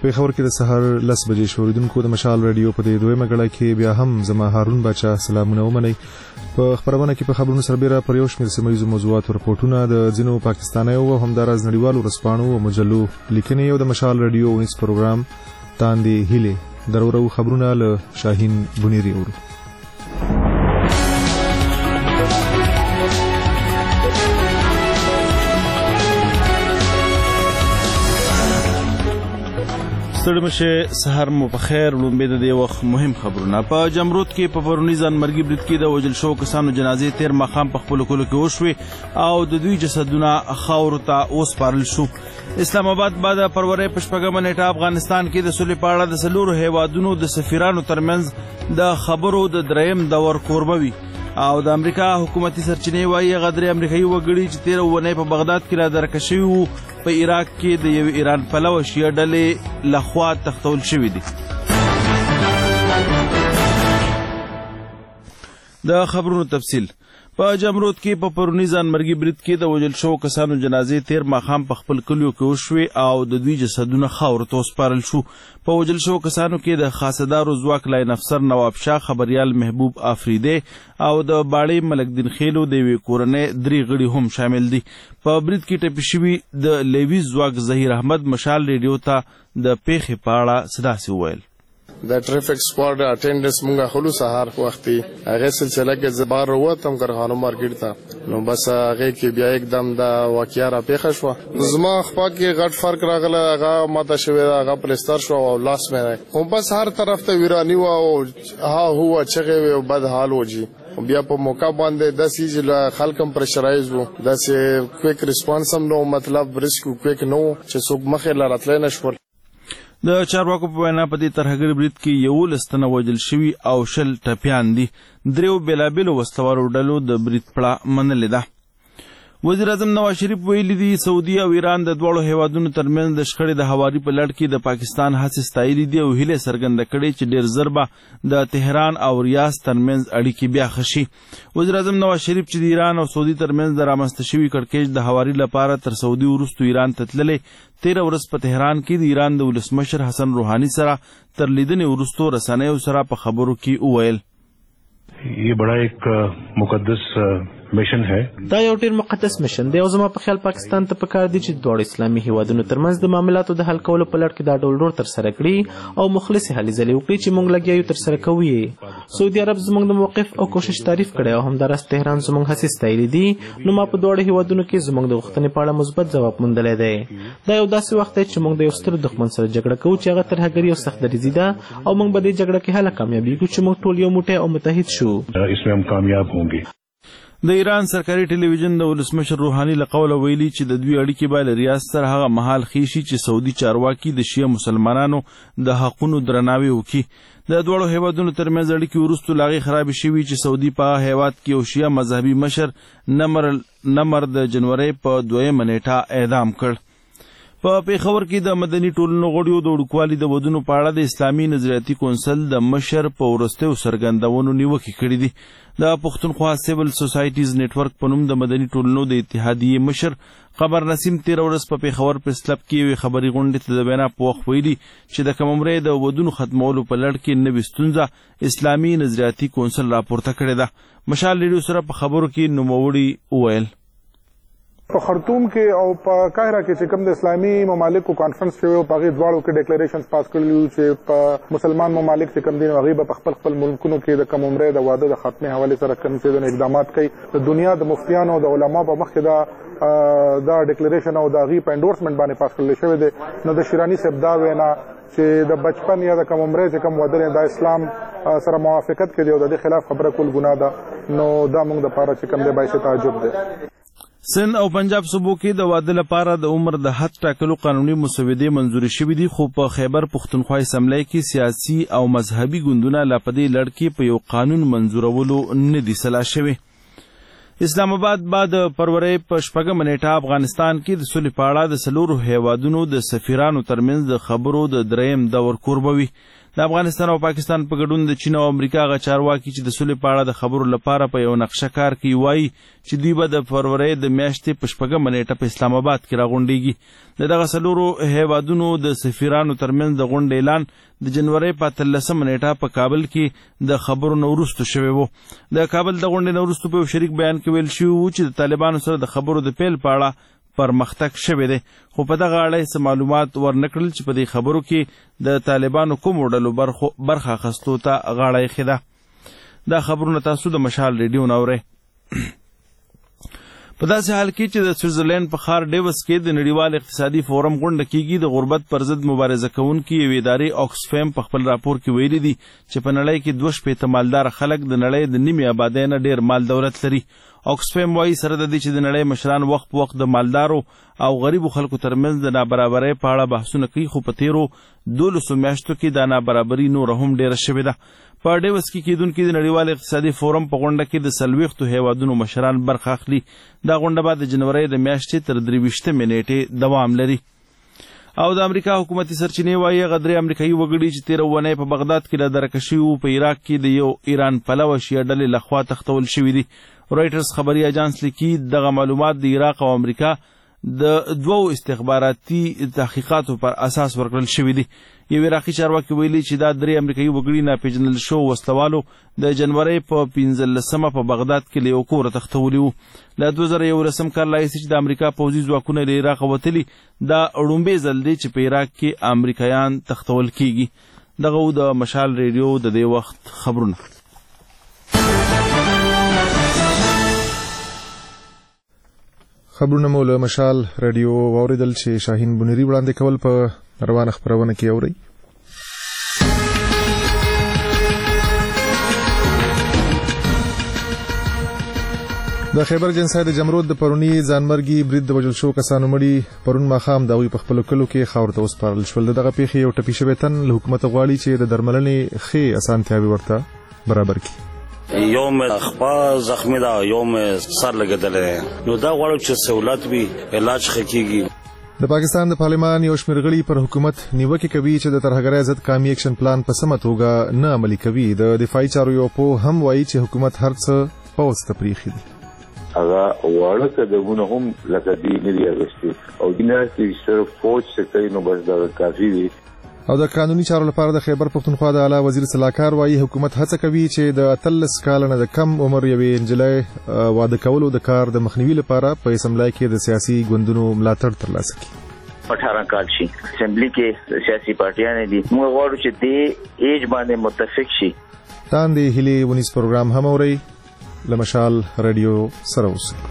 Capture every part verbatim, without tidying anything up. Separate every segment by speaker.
Speaker 1: پیښور کې د سهار لس بجې شوریدونکو د مشال رادیو په دې دویمه غړای کې بیا هم زما هارون بچا سلامونه ومنئ. په خبرونه کې په خبرونو سربېره پر یو شمېر سیمه ییزو موضوعاتو رپورټونه د ځینو پاکستانیو او همداراز نړیوالو ورځپاڼو او مجلو لیکنې او د مشال رادیو اونیس پروګرام تاندې هیلې درورو خبرونه له شاهین بنيري اورو.
Speaker 2: ستړمشه سحر مو په خیر. لومبه د دې وخت مهم خبرونه. په جمرود کې په پرونی ځان مرګي برید کې د وجل شو کسانو جنازې تیر مخام په خپل کولو کې وشوي او د دوی جسدونه خاور ته وسپارل شو. اسلام آباد بعد پرورې پشپګم نیټه افغانستان کې د سولې په اړه د سلور هیوادونو د سفیرانو ترمنځ د خبرو د دریم دور کوربوي او د امریکا حکومتي سرچینې وايي غدري امریکایي وګړي چې تیر ونه په بغداد کې را درکشي وو په عراق کې د یو ایران پلو شیعه ډلې لخوا تختول شوې دي. د خبرونو تفصیل. په جمرود کې په پرونی ځان مرګي برید کې د وجل شو کسانو جنازې تیر ماخام په خپل کلیو کې وشوي او د دوی جسدونه خاور ته وسپارل شو. په وجل شو کسانو کې د خاصدارو ځواک لاین افسر نواب شاه خبريال محبوب افریدی او د باړې ملک دین خېلو د وی کورنۍ درې غړي هم شامل دي. په برید کې ټپي شوي د لیوي ځواک ظهیر احمد مشال ریډیو ته د پیښې په اړه صداسي وویل.
Speaker 3: د ټریفک سکواډ اټینډنس مونږه خلو سهار وختي هغه سلسله کې زبار وروتم کارخانو مارکیټ ته نو بس هغه کې بیا एकदम د واقعیا را پیښه شو. زما خپل کې غټ فرق راغله هغه ماته شوی هغه پلستر شو او لاس مې هم بس هر طرف ته ویرانی و او ها هو چغه و بد حال وږي بیا په موقع باندې د سیج خلکم پرشرایز وو د سه کویک ریسپانس هم نو مطلب ریسکو کویک نو چې څوک مخه لراتل نشول.
Speaker 2: د چارواکو په وینا په دې ترهګر برید کې یو لستنه وجل شوي او شل ټپیان دي. دریو بېلابېلو وسلوالو ډلو د برید پړه منلې ده. وزیر اعظم نواز شریف ویلي دي سعودي او ایران د دواړو هیوادونو ترمنځ د شخړې د هواري په لړ کې د پاکستان هڅې ستایلې دي او هیله څرګنده کړې چې ډېر ژر به د تهران او ریاض ترمنځ اړیکې بیا ښه شي. وزیر اعظم نواز شریف چې د ایران او سعودي ترمنځ د رامنځته شوي کړکېچ د هواري لپاره تر سعودي وروسته ایران ته تللی تیره ورځ په تهران کې د ایران د ولسمشر حسن روحاني سره تر لیدنې وروسته رسنیو سره په خبرو کې وویل.
Speaker 4: یہ بڑا ایک مقدس مشن ہے.
Speaker 5: دا یو ډیر مقدس مشن دی او زما په خیال پاکستان ته پکار دی چې دوه اسلامي هیوادونو ترمنځ د معاملاتو د حل کولو په لړ کې دا ډول ډور تر سره کړي او مخلص هلې ځلې وکړي چې موږ لګیا یو تر سره کوو. سعودي عرب زموږ د موقف او کوشش تعریف کړي او همدارس تهران زموږ هڅې ستایلې دي. نو ما په دوه هیوادونو کې زموږ د غوښتنې په اړه مثبت ځواب موندلی دی. دا یو داسې وخت دی چې موږ د یو ستر دښمن سره جګړه کوو چې هغه ترهګري او سختدریزي ده او موږ به دې جګړه کې هله کامیابیږو چې موږ ټول یو موټی او متحد شو.
Speaker 4: اسمه هم کامیاب هونګي.
Speaker 2: د ایران سرکاري ټلویزیون د ولسمشر روحاني له قوله ویلي چې د دوی اړیکې به له ریاض سره هغه مهال ښې شي چې سعودي چارواکي د شیعه مسلمانانو د حقونو درناوی وکړي. د دواړو هیوادونو ترمنځ اړیکې وروسته له هغې خرابې شوي چې سعودي په هغه هیواد کې یو شیعه مذهبي مشر نمر د جنورۍ په دویمه نیټه اعدام کړ. په پیښور کې د مدني ټولنو غړیو د وړوکوالي د ودونو په اړه د اسلامي نظریاتي کونسل د مشر په وروستیو څرګندونو نیوکې کړي دي. د پښتونخوا سیول سوسایټیز نیټورک په نوم د مدني ټولنو د اتحادیې مشر قمر نسیم تېره ورځ په پیښور پریس کلب کې یوې خبري غونډې ته د وینا په وخت ویلي چې د کم عمرۍ د ودونو ختمولو په لړ کې نوې ستونزه اسلامي نظریاتي کونسل راپورته کړې ده. مشال ریډیو سره په خبرو کې نوموړي وویل.
Speaker 6: په خرطوم کې او په قاهره کې چې کوم د اسلامي ممالکو کانفرنس شوی او په هغې دواړو کې ډیکلریشنز پاس کړي وو چې په مسلمان ممالک چې کوم دي هغوی به په خپل خپل ملکونو کې د کم عمرۍ د واده د خاتمې حوالې سره کوم څه اقدامات کوي. د دنیا د مفتیانو او د علماو په مخکې دا دا ډیکلریشن او د هغې په انډورسمنټ باندې پاس کړل شوی دی. نو د شیراني صاحب دا وینا چې د بچپن یا د کم عمرۍ چې کوم واده دی دا اسلام سره موافقت کوي او د دې خلاف خبره کول ګناه ده. نو دا موږ دپاره چې کوم دی باعث تعجب دی.
Speaker 2: سند او پنجاب صوبو کې د واده لپاره د عمر د حد ټاکلو قانوني مسودې منظوري شوي دي خو په خیبر پښتونخوا اسمبلی کې سیاسي او مذهبي ګوندونه لا په دې لړ کې په یو قانون منظورولو نه دي سلا شوي. اسلام آباد بعد پرورې په شپږمه نیټه افغانستان کې د سولې په اړه د څلورو هیوادونو د سفیرانو ترمنځ د خبرو د دریم دور کوربوي. د افغانستان او پاکستان په ګډون د چین او امریکا غ چارواکي چې د سولې په اړه د خبرو لپاره په یو نقشه کار کوي وایي چې دوی به د فروری د میاشتې په شپږمه نیټه په اسلام آباد کې راغونډیږي. د دغه څلورو هیوادونو د سفیرانو ترمنځ د غونډې اعلان د جنوري په اتلسمه نیټه په کابل کې د خبرو نه وروسته شوی و. د کابل د غونډې نه وروسته په یو شریک بیان کې ویل شوي و چې د طالبانو سره د خبرو د پیل په اړه پرمختګ شوی دی، خو په دغه اړه هیڅ معلومات ورنکړل چې په دې خبرو کې د طالبانو کومو ډلو برخه اخیستو ته غاړه ایښې ده. دا خبرونه تاسو د مشال ریډیو نه اورئ. په داسې حال کې چې د سویټزرلینډ په ښار ډیوس کې د نړیوال اقتصادي فورم غونډه کیږي، د غربت پر ضد مبارزه کوونکي یوې ادارې اوکسفیم په خپل راپور کې ویلي دي چې په نړۍ کې دوه شپېته مالداره خلک د نړۍ د نیمې آبادۍ نه ډېر مال دولت لري. اوکسفیم وایي سره د دې چې د نړۍ مشران وخت په وخت د مالدارو او غریبو خلکو ترمنځ د نابرابرۍ په اړه بحثونه کوي، خو په تیرو دولسو میاشتو کې دا نابرابري نوره هم ډېره شوې ده. په ډیوس کې کیدونکي د نړیوال اقتصادي فورم په غونډه کې د څلوېښتو هیوادونو مشران برخه اخلي. دا غونډه به د جنورۍ د میاشتې تر درې ویشتمې نیټې دوام لري. او د امریکا حکومتي سرچینې وایي هغه درې امریکایي وګړي چې تېره اونۍ په بغداد کې له درکه شوي وو په عراق کې د یو ایران پلوه شیعه ډلې لخوا تښتول شوي دي. رویټرز خبري اجانس لیکي دغه معلومات د عراق او امریکا د دوو استخباراتي تحقیقاتو پر اساس ورکړل شوي دي. یو عراقي چارواکي ویلي چې دا درې امریکایي وګړي ناپېژندل شوو وسلوالو د جنورۍ په پنځلسمه په بغداد کې له یو کوره تښتولي وو. له دوه زره یولسم کال راهیسې چې د امریکا پوځي ځواکونه له عراقه وتلي، دا ړومبی ځل دی چې په عراق کې امریکایان تښتول کیږي. دغه د مشال ریډیو د دې وخت خبرونه.
Speaker 1: خبرونه مو له مشال رادیو واوریدل چې شاهین بنيري وړاندې کول په روانه خبرونه کې اوري. د خیبر جنسای د جمرود د پرونی ځانمرګي برید د وژل شو کسانو مړي پرون ماښام د هغوی په خپلو کلو کې خاورو ته وسپارل شول. د دغه پیښې یو ټپي شوی تن له حکومته غواړي چې د درملنې ښې اسانتیاوې ورته برابر کړي.
Speaker 7: یوم خپا زخمی دا یوم سر لګیدل نو دا غواړو چې سہولت وي علاج خکېږي.
Speaker 1: د پاکستان د پارلمان یو شمېر غړي پر حکومت نیوکې کوي چې د ترهګرۍ ضد قومي اکشن پلان په سمه توګه نه عملي کوي. د دفاعي چارو یو پوه هم وایي چې حکومت هر څه پوځ ته پریښي دي.
Speaker 8: هغه واړه قدمونه هم لکه دې نه دي اخیستي او دې نه چې صرف فوج څه کوي نو بس دا کافي دي.
Speaker 1: او د قانوني چارو لپاره د خیبر پښتونخوا د اعلی وزیر صلاحکار وایي حکومت هڅه کوي چې د اتلس کال نه د کم عمر یوې نجلۍ واده کولو د کار د مخنیوي لپاره په اسمبلی کې د سیاسي ګوندونو ملاتړ ترلاسه کړي.
Speaker 9: اٹھارہ کال شي اسمبلی کې سیاسي پارټیانې دي موږ غواړو چې دې ایج باندې متفق شي.
Speaker 1: تاندې هلي ونیس پروګرام هم اوري له مشال رادیو سره اوسئ.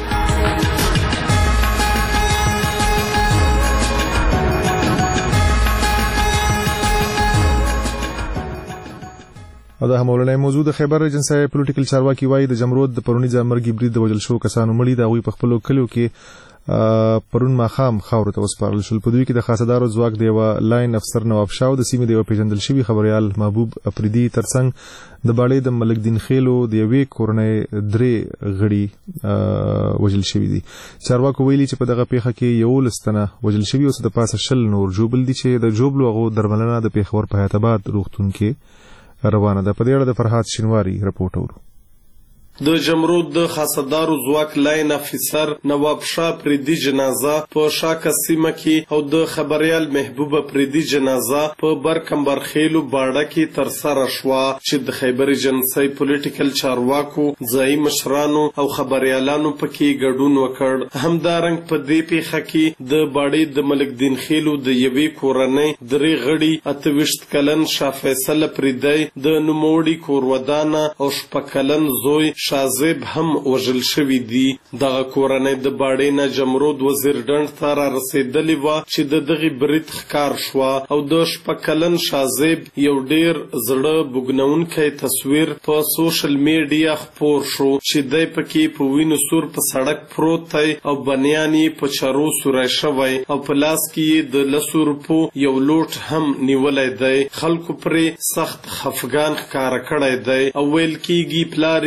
Speaker 1: او د همولنې موضوع د خیبر جنسای پولیټیکل چارواکي وایي د جمرود د پرونی ځانمرګي برید د وژل شو کسانو مړي د هغوی په خپلو کلیو کې پرون ماښام خاورو ته وسپارل شول. په دوی کې د خاصدارو ځواک د یوه لاین افسر نواب شاه او د سیمې د یوه پیژندل شوي خبریال محبوب افریدي ترڅنګ د باړې د ملک دین خیلو د یوې کورنۍ درې غړي وژل شوي دي. چارواکو ویلي چې په دغه پیښه کې یولس تنه وژل شوي او څه د پاسه شل نور ژوبل دي چې د ژوبلو هغو درملنه د پېښور په حیات آباد روغتون کې روانه ده. په دې اړه د فرحات شینواری رپورټ اورو.
Speaker 10: د جمرود د خاصدارو ځواک لاین افیسر نواب شاه پریدي جنازه په شاکه سیمه کې او د خبریال محبوب پریدي جنازه په برکمبر خیلو باړه کې تر سره شوه چې د خیبر جنسای پولیټیکل چارواکو ځایي مشرانو او خبریالانو پکې ګډون وکړ. همدارنګ په دې پیښه کې د باړې د ملک دین خیلو د یوې کورنۍ درې غړي اته ویشت کلن شاه فیصل پریدي د نوموړي کورودانه او شپږ کلن زوی شازیب هم وژل شوي دي. دغه کورنۍ د باړې نه جمرود وزیر ډنډ ته را رسېدلې وه چې د دغې برید ښکار شوه او د شپږ کلن شازیب یو ډېر زړه بوږنونکی تصویر په سوشل میډیا خپور شو چې دی پکې په وینو سور په سړک پروت دی او بنیان یې په چرو سوری شوی او په لاس کې یې د لسو روپو یو لوټ هم نیولی دی. خلکو پرې سخت خفګان ښکاره کړی دی او ویل کېږي پلار یې یو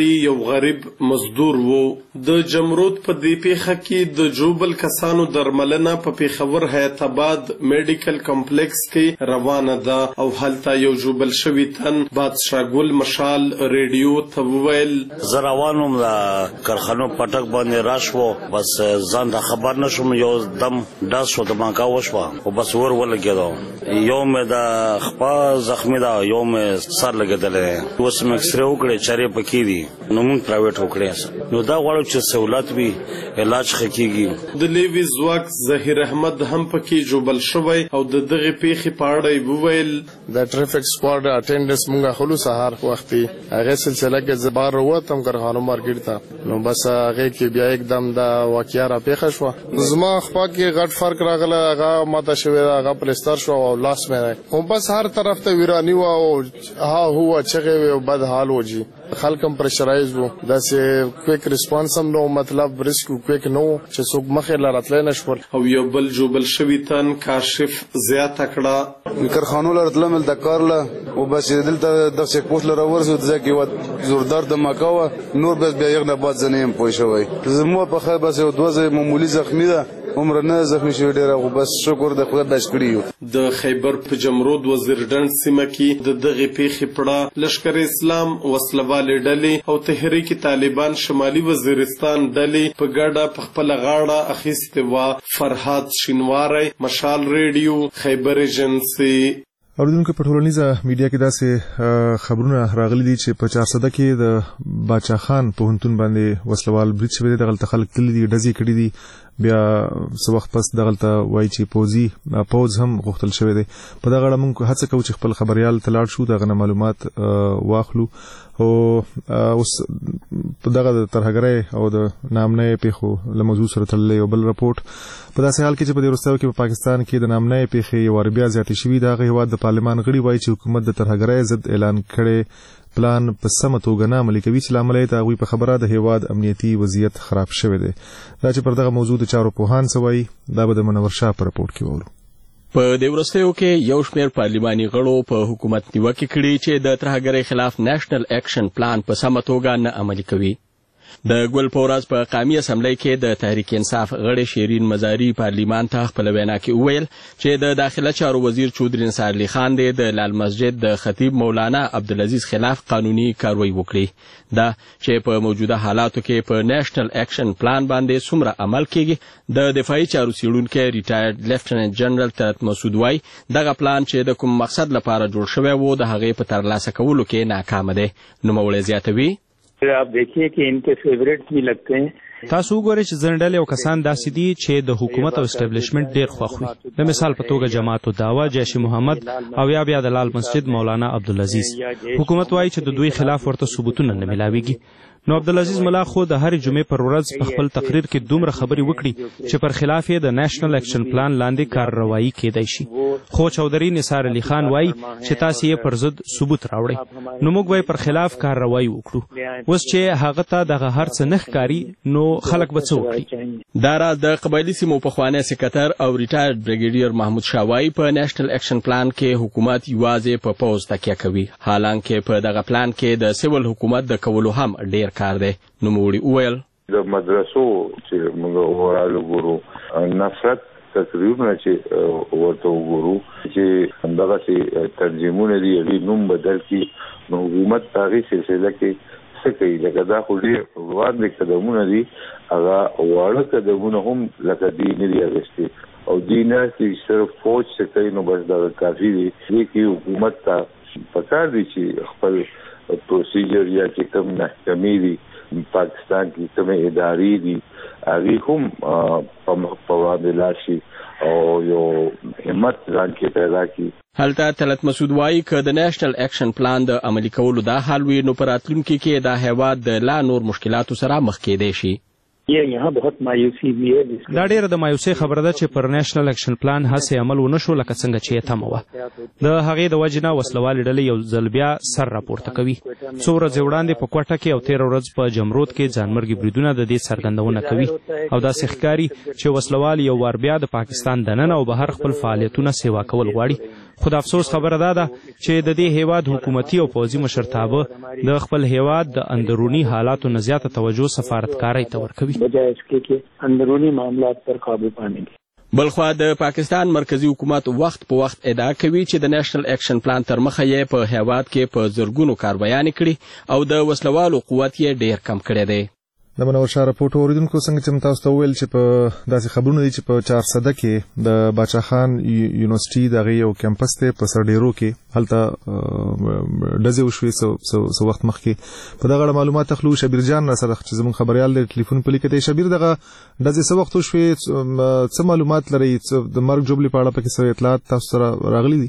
Speaker 10: غریب مزدور وو. د جمرود په دې پیښه کې د جوبل کسانو درملنه په پیښور حیات آباد میډیکل کمپلیکس کې روانه ده او هلته یو جوبل شوی تن بادشاه ګل مشال ریډیو ته وویل
Speaker 7: زه روانم د کارخانو پټک باندې راشو بس ځان د خبر نشم یو دم داس شو د مانکا وشو او بس ور ولګیدو یو مې د خپا زخمی دا یو مې سر لګیدل اوس مې ایکس ری وکړې چارې پکې دي نو مونږ پرایویټ وکړې نو دا غواړو چې سہولت وي علاج خکېږي.
Speaker 10: د لیوی ځواک ظهیر احمد هم پکې جوبل شوی او د دغه پیښې په اړه وویل
Speaker 3: د ټریفیک سکواډ اټینډنس مونږه خلو سهار وختي هغه سلسله کې زبار وروتم کارخانو مارکیټ ته نو بس هغه کې بیا एकदम دا واقعیا را پیښه شو زما خپل کې غټ فرق راغله هغه ماته شوی هغه پلستر شو او لاس مې هم بس هر طرف ته ویرانی و او ها هو چغه و بد حال وږي خلکم پرشرایز وو داسې کویک ریسپانس هم نو مطلب ریسک کویک نو چې څوک مخې لارتل نشول
Speaker 10: او یو بل جوبل شوی تن کاشف زیات کړه
Speaker 11: کارخانو لرتل مل د کارله او بس دلته د چیک پوسټ لره ورسو ځکه و زوردار د مکاوه نور بس بیا یو نه بعد زنیم پوي شوی زمو په خیر بس یو دوزه معمولی زخمی ده عمر نه زخمی شوی ډیر او بس شکر د خدای بچ کړیو.
Speaker 10: د خیبر په جمرود وزیرډنډ سیمه کې د دغه پیښې پړه لشکر اسلام وسلوالې ډلې او تحریک طالبان شمالي وزیرستان ډلې په ګډه په خپل غاړه اخیستې وه. فرهاد شینواری مشال ریډیو خیبر ایجنسي.
Speaker 1: اوریدونکو په ټولنیزه میډیا کې داسې خبرونه راغلي دي چې په چارسده کې د باچا خان پوهنتون باندې وسلوال برید شوی دی دغلته خلک تللي دي ډزې کړي دي بیا څه وخت پس دغلته وایي چې پوځي پوځ هم غوښتل شوی دی. په دغه اړه موږ هڅه کوو چې خپل خبریال ته لاړ شو دغه معلومات واخلو او اوس په دغه د ترهګرۍ او د نامنۍ پیښو له موضوع سره تړلی یو بل رپورټ په داسې حال کې چې په دې وروستیو کې په پاکستان کې د نامنۍ پیښې یو وار بیا زیاتې شوي د هغه هېواد د پارلمان غړي وایي چې حکومت د ترهګرۍ ضد اعلان کړی پلان په سمه توګه نه عملي کوي چې له امله یې د هغوی په خبره د هېواد امنیتي وضعیت خراب شوی دی. دا چې پر دغه موضوع د چارو پوهان څه وایي دا به د منور شاه په رپورټ کې واورو.
Speaker 12: په دې وروستیو کې یو شمېر پارلماني غړو په حکومت نیوکې کړي چې د ترهګرۍ خلاف نېشنل اکشن پلان په سمه توګه نه عملي کوي. د ګل په ورځ په قومي اسمبلی کې د تحریک انصاف غړي شیرین مزاري پارلیمان ته خپل وینا کې وویل چې د داخله چارو وزیر چودري نثار علي خان د لال مسجد د خطیب مولانا عبدالعزیز خلاف قانوني کاروایی وکړي. دا چې په موجوده حالاتو کې په نېشنل اکشن پلان باندې څومره عمل کیږي د دفاعي چارو څیړونکی ریټایرډ لیفټننټ جنرال طلعت مسعود وایي دغه پلان چې د کوم مقصد لپاره جوړ شوی و د هغې په ترلاسه کولو کې ناکامه دی. نوموړی زیاتوي
Speaker 13: आप देखिए कि इनके फेवरेट भी लगते हैं.
Speaker 14: تاسو وګورئ چې ځنډلې او کسان داسې دي چې د حکومت او اسټابلیشمنت ډیر خوښ وي. د مثال په توګه جماعت الدعوه جیش محمد او یا بیا د لال مسجد مولانا عبدالعزیز. حکومت وایي چې د دوی خلاف ورته ثبوتونه نه ملاويږي. نو عبدالعزیز ملا خو د هر جمعې پر ورځ په خپل تقریر کې دومره خبرې وکړي چې پر خلاف یې د نېشنل اکشن پلان لاندې کارروایی کېدای شي. خو چودري نثار علي خان وایي چې تاسو یې پر ضد ثبوت راوړئ نو موږ به پر خلاف کارروایی وکړو. اوس چې هغه ته دغه هر څه نه ښکاري نو خلک به څه وکړي.
Speaker 12: دا راز د قبایلي سیمو پخوانی سکرټر او ریټایرډ بریګیډیر محمود شاه وایي په نېشنل اکشن پلان کې حکومت یوازې په پوځ تکیه کوي حالانکه په دغه پلان کې د سیول حکومت د کولو هم ډیر کار دی. نوموړي وویل
Speaker 8: د مدرسو چې موږ وراله ګورو نفرت تقریبا چې ورته وګورو چې دغه سي تنظیمونه دي هغه نوم بدل کی نو حکومت هغه سلسله کې څه کوي لکه دا خو ډېر وړاندې قدمونه دي هغه واړه قدمونه هم لکه دي نه دي اخیستي او دي نه چې صرف فوج څه کوي نو بس دا کافي دي چې حکومت ته پکار دي چې خپل پروسیجر یا چې کوم محکمې دي پاکستان کې کوم ادارې دي هغه هم په وړاندې لاشي او یو همت ځان کې پیدا کړي.
Speaker 12: هلته طلعت مسعود وایي که د نېشنل اکشن پلان د عملي کولو دا حال وي نو په راتلونکي کې دا هېواد د لا نور مشکلاتو سره مخ کېدی شي.
Speaker 14: دا ډیره د مایوسۍ خبره ده چې پر نېشنل اکشن پلان هڅې عمل ونه شو لکه څنګه چې یې تمه وه. د هغې د وجې نه وسلوالې ډلې یو ځل بیا سر راپورته کوي. څو ورځې وړاندې په کوټه کې او تېره ورځ په جمرود کې ځانمرګي بریدونه د دې څرګندونه کوي او داسې ښکاري چې وسلوال یو وار بیا د پاکستان دننه او بهر خپل فعالیتونه سیوا کول غواړي خو د افسوس خبره دا ده چې د دې هیواد حکومتي او پوځي مشرتابه د خپل هیواد د اندرونی حالاتو نه زیاته توجه سفارتکارۍ ته ورکوي
Speaker 13: بجای اس کے کہ اندرونی معاملات پر قابو پانے کی.
Speaker 12: بلخوا د پاکستان مرکزی حکومت وخت په وخت ادعا کوي چې د نېشنل اکشن پلان تر مخه یې په هیواد کې په زرګونو کاروایانې کړي او د وسلوالو قوت یې ډیر کم کړی دی.
Speaker 1: د منور شاه راپورټ اوریدونکو څنګه چې تاسو ته ویل چې په داسې خبرونه دي چې په چار سده کې د باچا خان یونیورسيټي دغه یو کیمپس ته په سرډیرو کې هلته ډزې وشوې څو وخت مخکې په دغه معلومات تخلو شبیر جان را سره چې زموږ خبريال د ټلیفون په لیکته شبیر دغه ډزې څو وخت وشوې څه معلومات لري د مرګ جوړلې په اړه پکې څه اطلاعات تاسو سره راغلي دي؟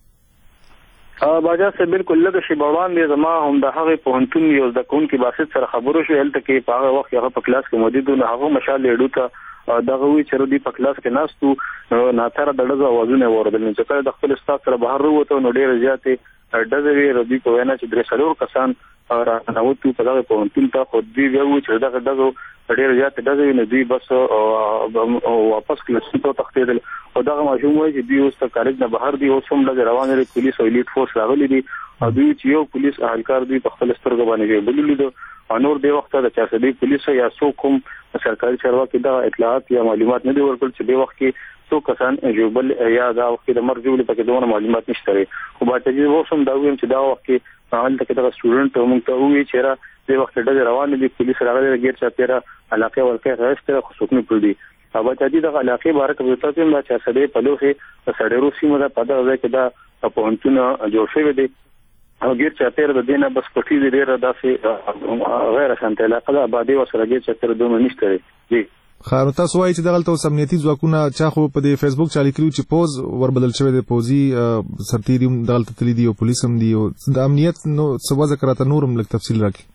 Speaker 13: باجا سے بالکل لږ شی بوان دی زما هم د هغه پوهنتون یو د کون کې باسط سره خبرو شو هلته کې په هغه وخت هغه په کلاس کې موجود و هغه مشال لیډو ته دغه وی چې ردی په کلاس کې ناستو ناتره د ډزو اوازونه اوریدل چې کله د خپل استاد سره بهر وروته نو ډیر زیاتې ډزوی ردی په وینا چې درې څلور کسان راغوتو په دغه پوهنتون ته خو دوی ویو چې دغه ډزو ډیر زیاتې ډزوی نه دوی بس واپس کلاس ته تختیدل او دغه ماشوم وایي چې دوی اوس ته کالج نه بهر دی او سم د روان لري پولیس او الیټ فورس راغلي دي او دوی چې یو پولیس اهلکار دوی په خپل سترګو باندې بللی دي او نور دی وخت د چارسدي پولیس یا څوک کوم سرکاري چارواکي دا اطلاعات یا معلومات نه دی ورکړل چې د وخت کې څو کسان جوبل یا دا وخت د مرګ جوړې پکې دوه معلومات نشته خو با ته یو سم دا ویم چې دا وخت کې حال تک دا سټوډنټ موږ ته وی چې را د وخت ډېر روان دي پولیس راغلي غیر چا پیرا علاقه ورکه راځي خو څوک نه پردي او با ته د علاقه باره کې تاسو هم چې سړی په لوخه سړیرو سیمه دا پدا ځای کې دا پوهنتون جوړ شوی دی او غیر چا پیرا د دینه بس پټي دی ډېر داسې غیر شانته علاقه دا آبادی وسره غیر چا پیرا دوه نشته دی.
Speaker 1: خارو تاسو وایي چې دغه اوس امنیتي ځواکونه چا خو په دې فیسبوک چالي کړو چې پوز وربدل شوی دی پوزي سرتیری هم دغه تللی دی او پولیس هم دی او د امنیت نو څه وځه کراته نورم لږ تفصیل راکړي.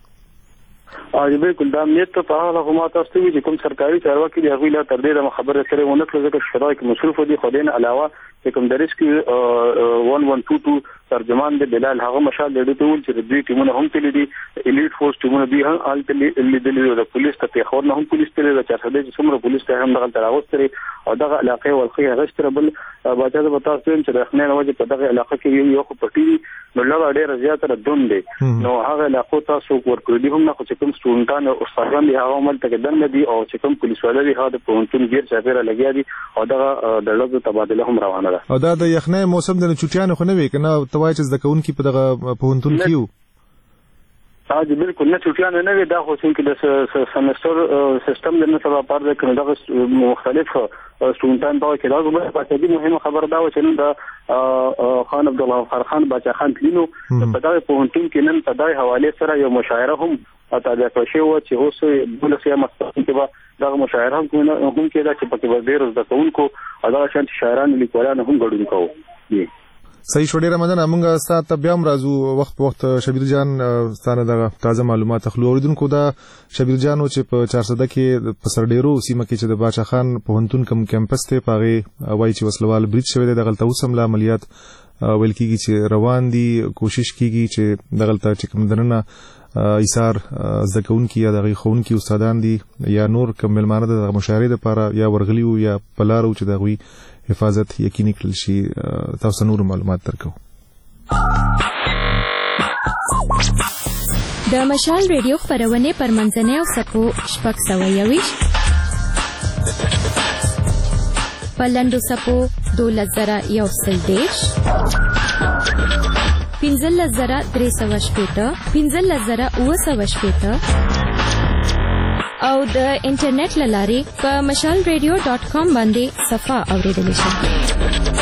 Speaker 13: او بالکل د امنیت په اړه کومه تاسو ته چې کوم سرکاري چارواکي دی هغه لا تر دې د خبره سره ونه کړل چې شرایط مصروف دي خو دین علاوه چې کوم د ریسکیو one one two two ترجمان دی بلال هغه مشال لیدو ته ول چې د دې ټیمونه هم تللی دي الیټ فورس ټیمونه دی هم آل تللی لیدل د پولیس ته خبر نه هم پولیس تللی د چارسده چې څومره پولیس ته هم دغه تراوستري او دغه علاقه ولخي غشتره بل باچا د تاسو چې د خنه وجه په دغه علاقه کې یو خو پټي نو لږ ډېر زیاتره دوم دي نو هغه علاقه تاسو ورکړي دي هم نه خو چې کوم سټوډنټان او استادان دي هغه عمل ته دن دي او چې کوم پولیس ولري هغه د پونتون غیر چاپیره لګیا دي او دغه د لږ تبادله هم روانه ده
Speaker 1: او دا د یخنۍ موسم د چټیانو خو نه وي کنه توای چې د کون کې په دغه پونتون کیو
Speaker 13: اج بالکل نه چټیان نه وي دا خو څنګه د سمستر سیستم د نسبه پر د کنه دغه مختلف سټوډنټان په کې دا کومه پاتې مهمه خبر دا و چې نن د خان عبد الله خان باچا خان تلینو په دغه پونتون کې نن په دغه حواله سره یو مشاعره هم اته د شی و چې اوس بلسیا مستقیم کې به دغه مشاعره هم هم کې دا چې پکې به ډیر د کوونکو دا شان شاعران لیکوالان هم ګډون کوي.
Speaker 1: صحیح شوړې رمضان موږ ستاسو ته بیا هم راځو وخت وخت شبیر جان ستانه د تازه معلومات خلو اوریدونکو دا شبیر جان چې په چار سده کې په سرډیرو سیمه کې چې د باچا خان پوهنتون کم کیمپس ته پاغه وای چې وسلوال بریټ شوی د غلطه وسم له عملیات ویل کیږي چې روان دي کوشش کیږي چې د غلطه چې کوم دننه ایثار زکون کی یا دغه خون کی استادان دي یا نور کوم ملمانه د مشاهده لپاره یا ورغلیو یا پلارو چې دغوی حفاظت یقیني کړل شي تاسو نور معلومات درکو.
Speaker 15: د مشال ریډیو خبرونه پرمنځنۍ او سکو شپږ سوه یویش پلندو سپو دولس زره یو سل دیش پنځلس زره درې سوه شپېته پنځلس زره اوه سوه شپېته او د انټرنیټ له لارې په مشال ریډیو ډاټ کام باندې صفحه اوریدلی شئ.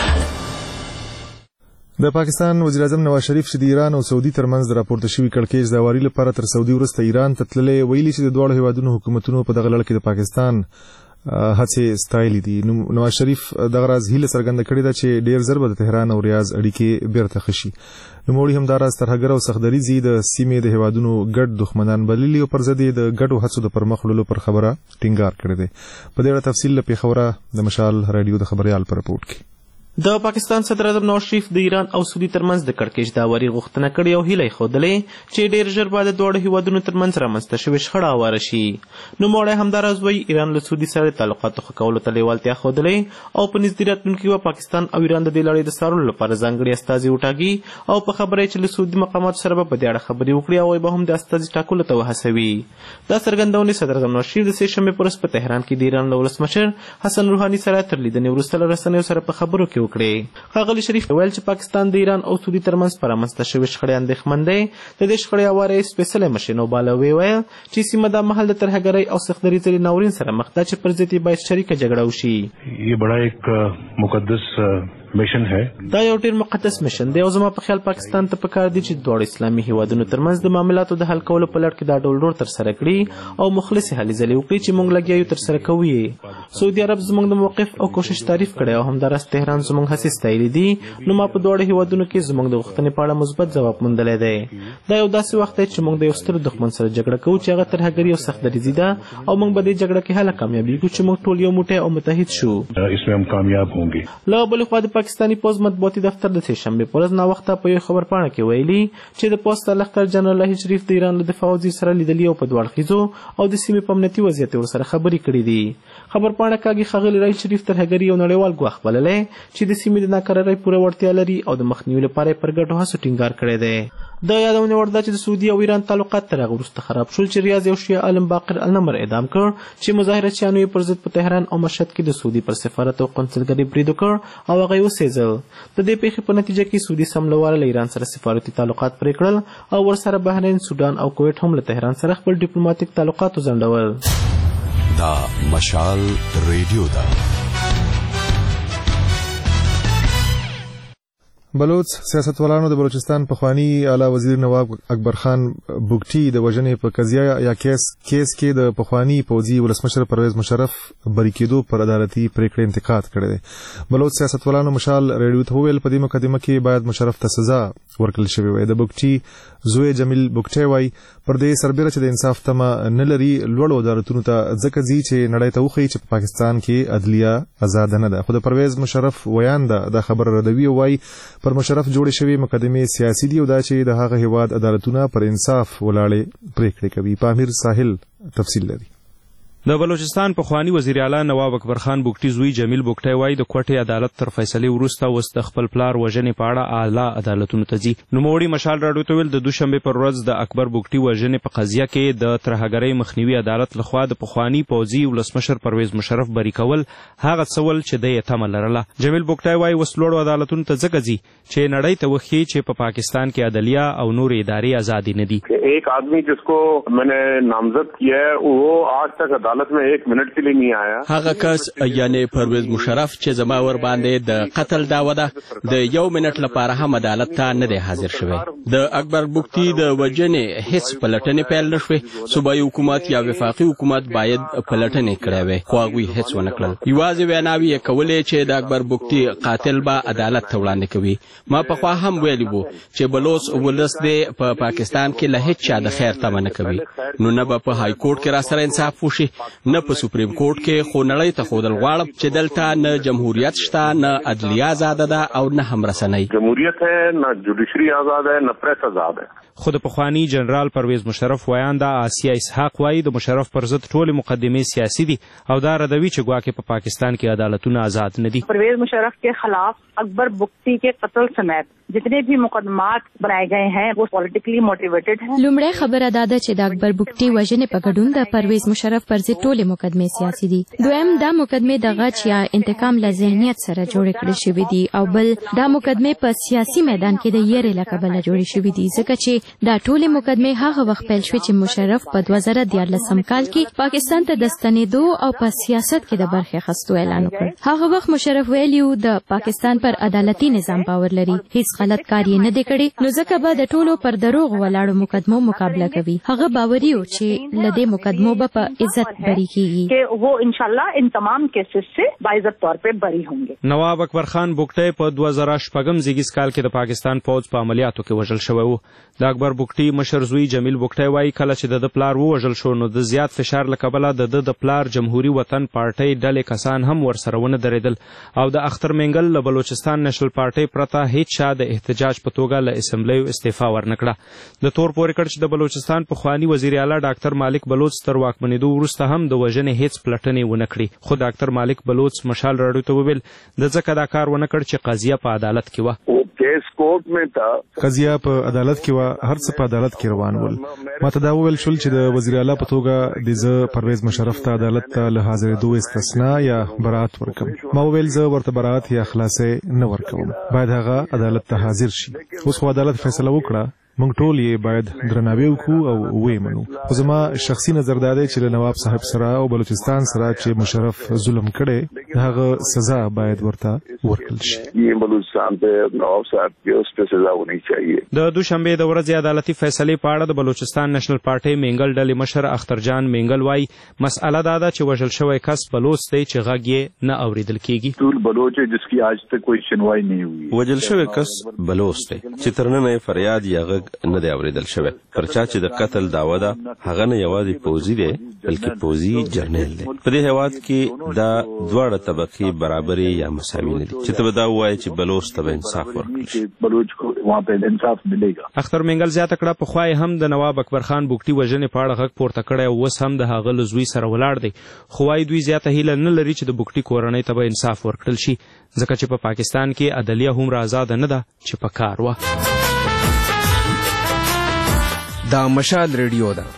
Speaker 1: د پاکستان وزیر اعظم نواز شریف چې د ایران او سعودي ترمنځ د راپورته شوی کړکېچ د واري لپاره تر سعودي وروسته ایران ته تللی ویلي چې د دواړو هیوادونو حکومتونو په دغه لړ کې د پاکستان هڅې ستایلې دي. نواز شریف دغه راز هیله څرګنده کړې ده چې ډیر ژر به د تهران او ریاض اړیکې بیرته ښه شي. نوموړي هم دا راز ترهګر او سختدریځي د سیمې د هیوادونو ګډ دښمنان بللي او پر ضد یې د ګډو هڅو د پرمخ وړلو پر خبره ټینګار کړی دی. په دې اړه تفصیل له پېښوره د مشال راډیو د خبريال پر رپورټ کې
Speaker 5: د پاکستان صدر اعظم نواز شریف د ایران او سعودي ترمنځ د کړکېچ داوري غوښتنه کړې او هیله یې ښودلې چې ډېر ژر به د دواړو هیوادونو ترمنځ رامنځته شوې شخړه هواره شي. نوموړی همداراز وایي ایران له سعودي سره د تعلقاتو ښه کولو ته لیوالتیا ښودلې او په نږدې راتلونکي به پاکستان او ایران د دې لړۍ د څارلو لپاره ځانګړي استازي وټاکي او په خبره یې چې له سعودي مقاماتو سره به په دې اړه خبرې وکړي او به هم د استازي ټاکلو ته وهڅوي. دا څرګندونې صدر اعظم نواز شریف د سې شنبې په ورځ په تهران کې د ایران له ولسمشر حسن روحاني سره تر لیدنې وروسته له رسنیو سره په خبرو کې وکړې. ښاغلي شریف ویل چې پاکستان د ایران او سعودي ترمنځ په رامنځته شوې شخړې اندېښمن دی. د دې شخړې هواری یې سپېڅلی مشر نوباله وویل چې سیمه دا مهال د ترهګرۍ او سختدریځۍ ناورین سره مخ ده چې پر ضد یې باید شریکه جګړه وشي.
Speaker 4: یہ بڑا ایک مقدس میشن ہے.
Speaker 5: دا یو ډېر مقدس میشن دی او زما په خیال پاکستان ته پکار دی چې دواړو اسلامي هیوادونو ترمنځ د معاملاتو د حل کولو په لړ کې دا ډول ډول ترسره کړي او مخلصې هلې ځلې وکړي چې موږ لګیا یو ترسره کوو یې. سعودي عرب زموږ د موقف او کوشش تعریف کړی او همداراز تهران زموږ هڅې ستایلې دي. نو ما په دواړو هیوادونو کې زموږ د غوښتنې په اړه مثبت ځواب موندلی دی. دا یو داسې وخت دی چې موږ د یو ستر دښمن سره جګړه کوو چې هغه ترهګري او سختدریځي ده او موږ به دې جګړه کې هله کامیابېږو چې موږ ټول یو موټی او متحد شو.
Speaker 4: اسمې هم کامیاب هونګي.
Speaker 5: له بلې خوا د پاکستاني پوځ مطبوعاتي دفتر د سې شنبې په ورځ ناوخته په یو خبرپاڼه کې ویلي چې د پوسټ لښکر جنرال لهیج شریف د ایران له دفاع وزیر سره لیدلي او په دواړو اړخیزو او د سیمې په امنیتي وضعیت یې ورسره خبرې کړې دي. خبرپاڼه کاږي ښاغلي رئیس شریف ترهګري یو نړیوال ګواښ بللی چې د سیمې د ناکرارۍ پوره وړتیا لري او د مخنیوي لپاره یې پر ګډو هڅو ټینګار کړی دی. دا یادونه وړ ده چې د سعودي او ایران تعلقات تر هغه وروسته خراب شول چې ریاض یو شیعه عالم باقر النمر اعدام کړ چې مظاهرچیانو یې پر ضد په تهران او مشهد کې د سعودي پر سفارت او قونسلګرۍ برید وکړ او هغه یې وسېځل. د دې پیښې په نتیجه کې سعودي سملواره له ایران سره سفارتي تعلقات پرې کړل او ورسره بحرین، سودان او کویټ هم له تهران سره خپل ډیپلوماټیک تعلقات وځنډول.
Speaker 16: دا مشال ریډیو ده.
Speaker 1: بلوچ سیاستوالانو د بلوچستان پخوانی اعلی وزیر نواب اکبر خان بوګټي د وژنې په قضیه یا کیس کیس کې د پخوانی پوځي ولسمشر پرویز مشرف بری کېدو پر عدالتي پریکړې انتقاد کړی دی. بلوچ سیاستوالانو مشال ریډیو ته وویل په دې مقدمه کې باید مشرف ته سزا ورکړل شوې وای. د بوګټي زوی جمیل بوګټي وای پر دې سربېره چې د انصاف تمه نه لري لوړو عدالتونو ته ځکه ځي چې نړۍ ته وښیي چې په پاکستان کې عدلیه آزاد نه ده. خو د پرویز مشرف ویان ده دا خبره ردوي او وای پر مشرف جوړې شوې مقدمې سیاسي دي او دا چې د هغه هیواد عدالتونه پر انصاف ولاړې پریکړې کوي. پامیر ساحل تفصیل لري.
Speaker 14: د بلوچستان پخوانی وزیر اعلی نواب اکبر خان بوګټي زوی جمیل بوګټي وایي د کوټې عدالت تر فیصلې وروسته اوس د خپل پلار وژنې په اړه اعلی عدالتونو ته ځي. نوموړي مشال راډیو ته ویل د دوشنبې پر ورځ د اکبر بوګټي وژنې په قضیه کې د ترهګرۍ مخنیوي عدالت لخوا د پخوانی پوځي ولسمشر پرویز مشرف بری کول هغه څه ول چې د یې تمه لرله. جمیل بوګټي وایي اوس لوړو عدالتونو ته ځکه ځي چې نړۍ ته وښیي چې په پاکستان کې عدلیه او نور ادارې ازادي نه دي.
Speaker 17: ایک آدمی جس کو میں نے نامزد کیا ہے وہ آج تک عدالت میں ایک منٹ
Speaker 12: هغه کس یعنی پرویز مشرف چې زما ور باندې د قتل دعوه ده د یو منټ لپاره هم عدالت ته نه دی حاضر شوی. د اکبر بوګټي د وژنې هیڅ پلټنې پیل نه شوې. صوبایي حکومت یا وفاقي حکومت باید پلټنې کړې وای خو هغوی هیڅ ونه کړل. یوازې ویناوې یې کولې چې د اکبر بوګټي قاتل به عدالت ته وړاندې کوي. ما پخوا هم ویلي وو چې بلوچ ولس دی په پا پاکستان کې له هیڅ چا د خیر تمه نه کوي. نو نه به په های کورټ کې را سره انصاف وشي نه په سپریم کورټ کې. خو نړۍ ته ښودل غواړم چې دلته نه جمهوریت شته نه عدلیه آزاده ده او نه هم رسنۍ.
Speaker 17: جمهوریت ہے نه جوډیشري آزاد ہے نه پریس آزاد ہے.
Speaker 14: خو د پخوانی جنرال پرویز مشرف ویان دا آسیا اسحاق وایي د مشرف پر ضد ټولې مقدمې سیاسي دي او دا ردوي چې ګواکې په پاکستان کې عدالتونه آزاد نه دي.
Speaker 18: پرویز مشرف کے خلاف اکبر بگٹی کے قتل سمیت جتنے بھی مقدمات بنائے گئے ہیں وہ پولیټیکلی موټیویټډ ہیں.
Speaker 15: لومړی خبره دا ده چې د اکبر بگټي وژنې په ګډون د پرویز مشرف پر ضد ټولې مقدمې سیاسي دي. دویم دا مقدمې د غچ یا انتقام له ذهنیت سره جوړې کړې شوې دي او بل دا مقدمې په سیاسي میدان کې د یېرې له کبله جوړې شوې دي ځکه چې دا ټولې مقدمې هغه وخت پیل شوې چې مشرف په دوه زره دیارلسم کال کې پاکستان ته د ستنېدو او په سیاست کې د برخې اخیستو اعلان وکړ. هغه وخت مشرف ویلي و د پاکستان پر عدالتي نظام باور لري هیڅ غلط کار یې نه دی کړی نو ځکه به د ټولو پر دروغ ولاړو مقدمو مقابله کوي. هغه باوري و چې له دې مقدمو به په عزت बरी कीगी
Speaker 18: कि वो इंशाल्लाह इन तमाम केसेस से बाइज्जत तौर पे बरी होंगे।
Speaker 14: नवाब अकबर खान बुकटी په دوه زره شپږم زیږیز کال کې د پاکستان پوځ په عملیاتو کې وژل شوی و. د اکبر بوکټي مشر زوی جمیل بوکټي وایي کله چې د پلار ووژل شو نو د زیات فشار له کبله د د پلار جمهوریت وطن پارټۍ ډلې کسان هم ورسره ونه درېدل او د اختر منګل له بلوچستان نېشنل پارټۍ پرته هیڅ چا د احتجاج په توګه له اسمبلیو استعفا ورنکړه. د تور پورې کړ چې د بلوچستان پخواني وزیر اعلی ډاکټر مالک بلوچ تر واکمنېدو وروسته هم د وژنې هیڅ پلټنې ونه کړې، خو ډاکټر مالک بلوچ مشال راډیو ته وویل د ځکه دا کار ونه کړ چې قضیه په عدالت کې وه.
Speaker 8: کیس کورټ میں تا
Speaker 1: قضیه په عدالت کې وه، هر څه په عدالت کې روان ول. ماته دا وویل شول چې د وزیر اعلی په توګه د زه پرویز مشرف ته عدالت ته له حاضرېدو استثنا یا برات ورکم. ما وویل زه ورته برات یا خلاصې نه ورکوم، باید هغه عدالت ته حاضر شي. اوس خو عدالت فیصله وکړه، موږ ټول یې باید درناوی وکړو او ویې منو. خو زما شخصي نظر دا دی چې له نواب صاحب سره او بلوچستان سره چې مشرف ظلم کړی د هغه سزا باید ورته ورکړل شي.
Speaker 8: بلوچستان ته نواب صاحب کې اوس په سزا ونی چاهیے.
Speaker 14: د دوشنبه د ورځې عدالتي فیصلې په اړه د بلوچستان نېشنل پارټۍ منګل ډلې مشر اخترجان منګل وایي مسأله دا ده چې وژل شوی کس بلوچ دی چې غږ یې نه اوریدل کیږي.
Speaker 19: ټول بلوچ جس کی آج تک کوئی سنوائی نہیں ہوئی.
Speaker 20: وژل شوی کس بلوچ دی چې تر نن یې فریاد یا غږ نه دی اوریدل شوی. پر چا چې د قتل دعوه ده هغه نه یوازې پوځي دی بلکې پوځي جرنیل دی. په دې هیواد کې دا دواړه طبقې برابرې یا مساوي نه دي چې ته به دا ووایې چې بلوچ ته به انصاف ورکړل شي.
Speaker 19: بلوچ کو وہاں پہ انصاف ملے گا.
Speaker 14: اختر منګل زیاته کړه پخوا یې هم د نواب اکبر خان بوکټي وژنې په اړه غږ پورته کړی او اوس هم د هغه له زوی سره ولاړ دی، خو وایي دوی زیاته هیله نه لري چې د بوکټي کورنۍ ته به انصاف ورکړل شي ځکه چې په پاکستان کې عدلیه هومره آزاده نه ده چې په کار وه.
Speaker 21: دا مشال ریډیو ده.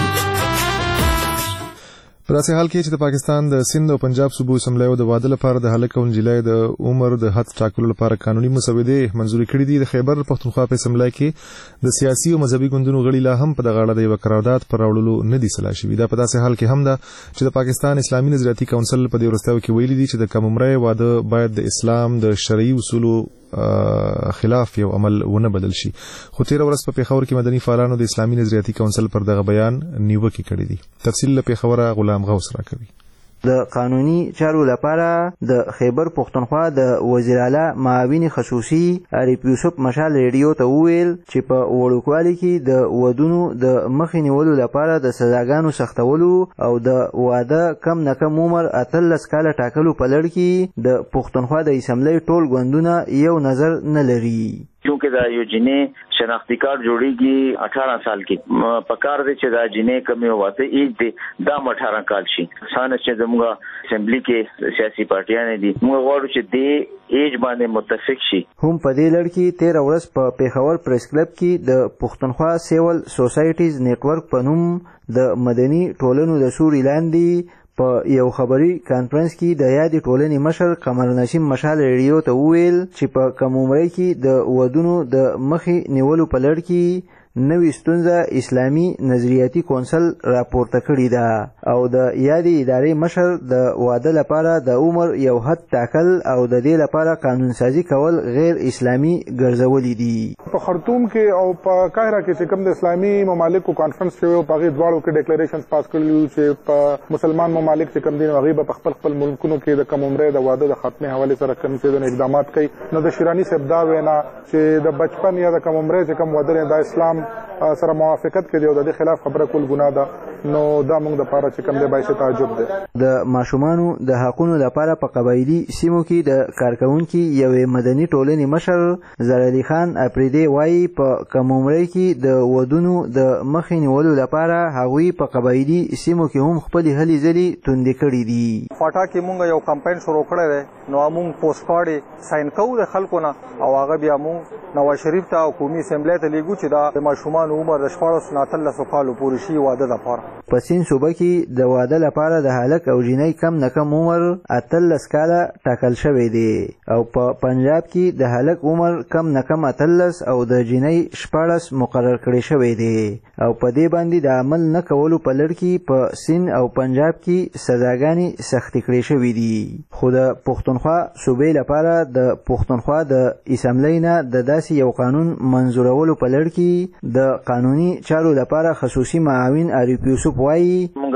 Speaker 1: په داسې حال کې چې د پاکستان د سند او پنجاب صوبو اسمبلیو د واده لپاره د هلک او نجلۍ د عمر د حد ټاکلو لپاره قانوني مسودې منظوري کړې دي. د خیبر پښتونخوا په اسمبلی کې د سیاسي او مذهبي ګوندونو غړي لا هم په دغه اړه د یو قرارداد پر راوړلو نه دي سلا شوي. دا په داسې حال کې هم ده چې د پاکستان اسلامي نظریاتي کونسل په دې وروستیو کې ویلي دي چې د کم عمره واده باید د اسلام د شرعي اصولو خلاف یو عمل ونه بدل شي. خو تیر ورځ په پیښور کې مدني فعالانو د اسلامي نظریاتي کونسل پر دغه بیان نیوکه کړې دي. تفصیل له پیښور غلام غوث راکوي.
Speaker 22: د قانوني چارو لپاره د خیبر پښتونخوا د وزیر اعلی معاون خصوصي عارف یوسف مشال ریډیو ته وویل چې په وړوکوالي کې د ودونو د مخې نیولو لپاره د سزاګانو سختولو او د واده کم نه کم عمر اتلس کاله ټاکلو په لړ کې د پښتونخوا د اسمبلی ټول ګوندونه یو نظر نه لري.
Speaker 9: چونکه دا یو جنې شناختی کارت جوړیږي اٹھارہ سال کې پکار دی چې دا جنې کمی واته ایج دی دا اٹھارہ کال شي. سانه چې زموږ اسمبلی کې سیاسي پارټیان دي موږ غواړو چې دې ایج باندې متفق شي.
Speaker 22: هم په دې لړ کې تیر ورځ په پیښور پریس کلب کې د پښتونخوا سیول سوسایټیز نیټورک په نوم د مدني ټولنو د سور اعلان دی. په یو خبري کانفرنس کې د یادې ټولنې مشر قمر نسیم مشال ریډیو ته وویل چې په کم عمرۍ کې د ودونو د مخې نیولو په لړ کې نوې ستونزه اسلامي نظریاتي کونسل راپورته کړې ده او د یادې ادارې مشر د واده لپاره د عمر یو حد ټاکل او د دې لپاره قانون سازي کول غیر اسلامي ګرځولي دي.
Speaker 6: په خرطوم کې او په قاهره کې چې کوم د اسلامي ممالکو کانفرنس شوی په هغې دواړو کې ډیکلریشنز پاس کړي چې په مسلمان ممالک چې کوم دي هغوی به په خپل خپل ملکونو کې د کم عمرۍ د واده د خاتمې حوالې سره کوم څه اقدامات کوي. نو د شیراني صاحب دا وینا چې د بچپن یا د کم عمرۍ چې کوم واده د اسلام سره موافقت کوي او د دې خلاف خبره کول ګناه ده، نو دا موږ د پاره چې کوم دی باعث تعجب ده.
Speaker 22: د ماشومانو د حقونو لپاره په قبایلی سیمو کې د کارکونکو یوې مدني ټولنې مشر زرعلی خان اپریدي وایي په کم عمرۍ کې د ودونو د مخې نیولو لپاره هغوی په قبایلی سیمو کې هم خپل هلې ځلې توندې کړې دي.
Speaker 23: فاټا کې موږ یو کمپاین شروع کړی دی، نو موږ پوسټ کارډ ساين کوو د خلکو نه او هغه بیا موږ نواز شریف ته حکومي اسمبلی ته لیږو چې دا د ماشومان عمر د شپاړس نه اتلسو کالو پورې شي واده لپاره.
Speaker 22: په سین صوبه کې د واده لپاره د هلک او جنۍ کم نه کم عمر اتلس کاله ټاکل شوی دی او په پنجاب کې د هلک عمر کم نه کم اتلس او د جنۍ شپاړس مقرر کړی شوی دی او په دې باندې د عمل نه کولو په لړ کې په سین او پنجاب کې سزاګانې سختې کړې شوې دي. خو د پښتونخوا صوبې لپاره د پښتونخوا د اسمبلی نه د داسې یو قانون منظورولو په لړ کې د قانوني چارو لپاره خصوصي معاون عارف یوسف وایي
Speaker 9: موږ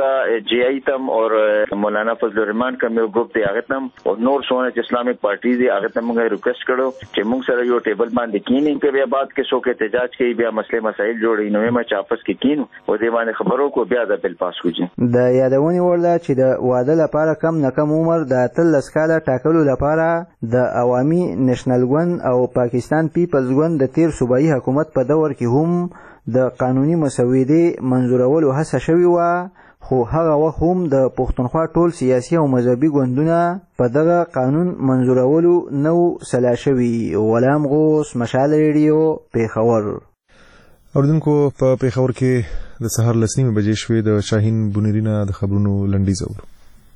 Speaker 9: زمونږه جی آی تم اور مولانا فضل الرحمن کوم یو ګروپ دی هغه تم او نور سونه چې اسلامک پارټي دی هغه تم موږ ریکوست کړو چې موږ سره یو ټیبل باندې کینی په بیا بعد کې شو کې احتجاج کوي بیا مسله مسائل جوړي نو ما چاپس کې کینو او دی باندې خبرو کو بیا د بل پاس کوجي
Speaker 22: د یادونې ورله چې د واده لپاره کم نه کم عمر د اتلس کاله ټاکلو لپاره د عوامي نېشنل ګوند او پاکستان پیپلز ګوند د تیر صوبایي حکومت په دور کې هم د قانوني مسودې منظورولو هڅه شوې وه خو هغه وخت هم د پښتونخوا ټول سیاسي او مذهبي ګوندونه په دغه قانون منظورولو نو سلا شوي. غلام غوث، مشال ریډیو، پیښور.
Speaker 1: اوردونکو په پیښور کې د سهار لس نیمې بجې شوې. د شاهین بونیرینا د خبرونو لنډیز اورو.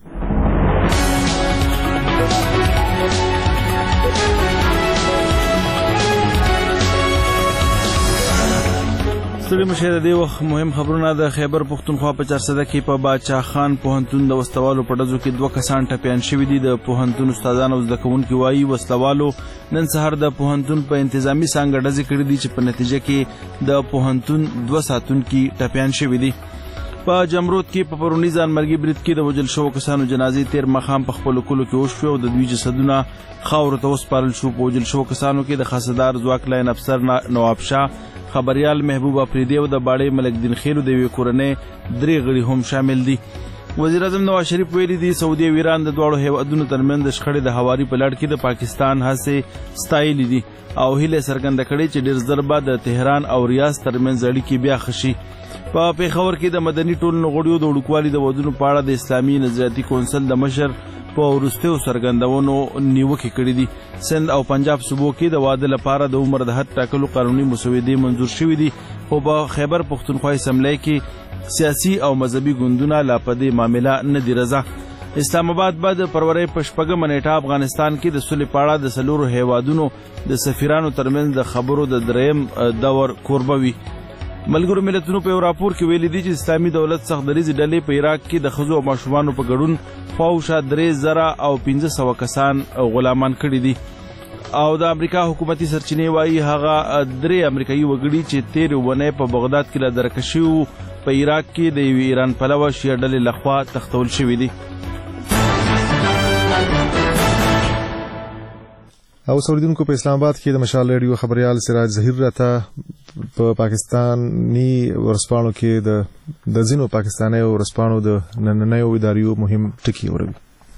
Speaker 2: ستړي مشه د دې وخت مهم خبرونه د خیبر پښتونخوا په چارسده کې په باچا خان پوهنتون د وسلوالو په ډزو کې دوه کسان ټپیان شوي دي. د پوهنتون استادان او زده کوونکي وایي وسلوالو نن سهار د پوهنتون په انتظامی څانګه ډزې کړې دي چې په نتیجه کې د پوهنتون دوه ساتونکي ټپیان شوي دي. په جمرود کې په پرونی ځانمرګي برید کې د وژل شوو کسانو جنازې تیر ماښام په خپلو کلو کې وشوې او د دوی جسدونه خاورو ته وسپارل شو. په وژل شوو کسانو کې د خاصدار ځواک لاین افسر نواب شاه، خبريال محبوب افریدی او د باړې ملک دین خیلو د یوې کورنۍ درې غړي هم شامل دي. وزیر اعظم نواز شریف ویلي دي سعودي او ایران د دواړو هیوادونو ترمنځ د شخړې د هواري په لړ کې د پاکستان هڅې ستایلې دي او هیله څرګنده کړې چې ډېر ژر به د تهران او ریاض ترمنځ اړیکې بیا ښه شي. په پیښور کې د مدني ټولنو غړیو د وړوکوالي د ودونو په اړه د اسلامي نظریاتي کونسل د مشر په وروستیو څرګندونو نیوکې کړې دي. سند او پنجاب صوبو کې د واده لپاره د عمر د حد ټاکلو قانوني مسودې منظور شوي دي خو په خیبر پښتونخوا اسمبلی کې سیاسي او مذهبي ګوندونه لا په دې معامله نه دي رضا. اسلام آباد به د فروری په شپږمه نیټه افغانستان کې د صلح په اړه د څلورو هیوادونو د سفیرانو ترمنځ د خبرو د دریم دور کوربه وي. ملګرو ملتونو په یو راپور کې ویلي دي چې اسلامي دولت سختدریزې ډلې په عراق کې د ښځو او ماشومانو په ګډون خواوشا درې زره او پنځه سوه کسان غلامان کړي دي او د امریکا حکومتي سرچینې وایي هغه درې امریکایي وګړي چې تېرې اونۍ په بغداد کې له درکه شوي وو په عراق کې د یوې ایران پلوه شیعه ډلې لخوا تښتول شوي دي.
Speaker 1: او سوریدونکو په اسلام آباد کې د مشال ریډیو خبريال سراج ظهیر راته په پاکستاني ورسپانو کې د د ځینو پاکستاني ورسپانو د نننیو اداریو مهم ټکي وروي.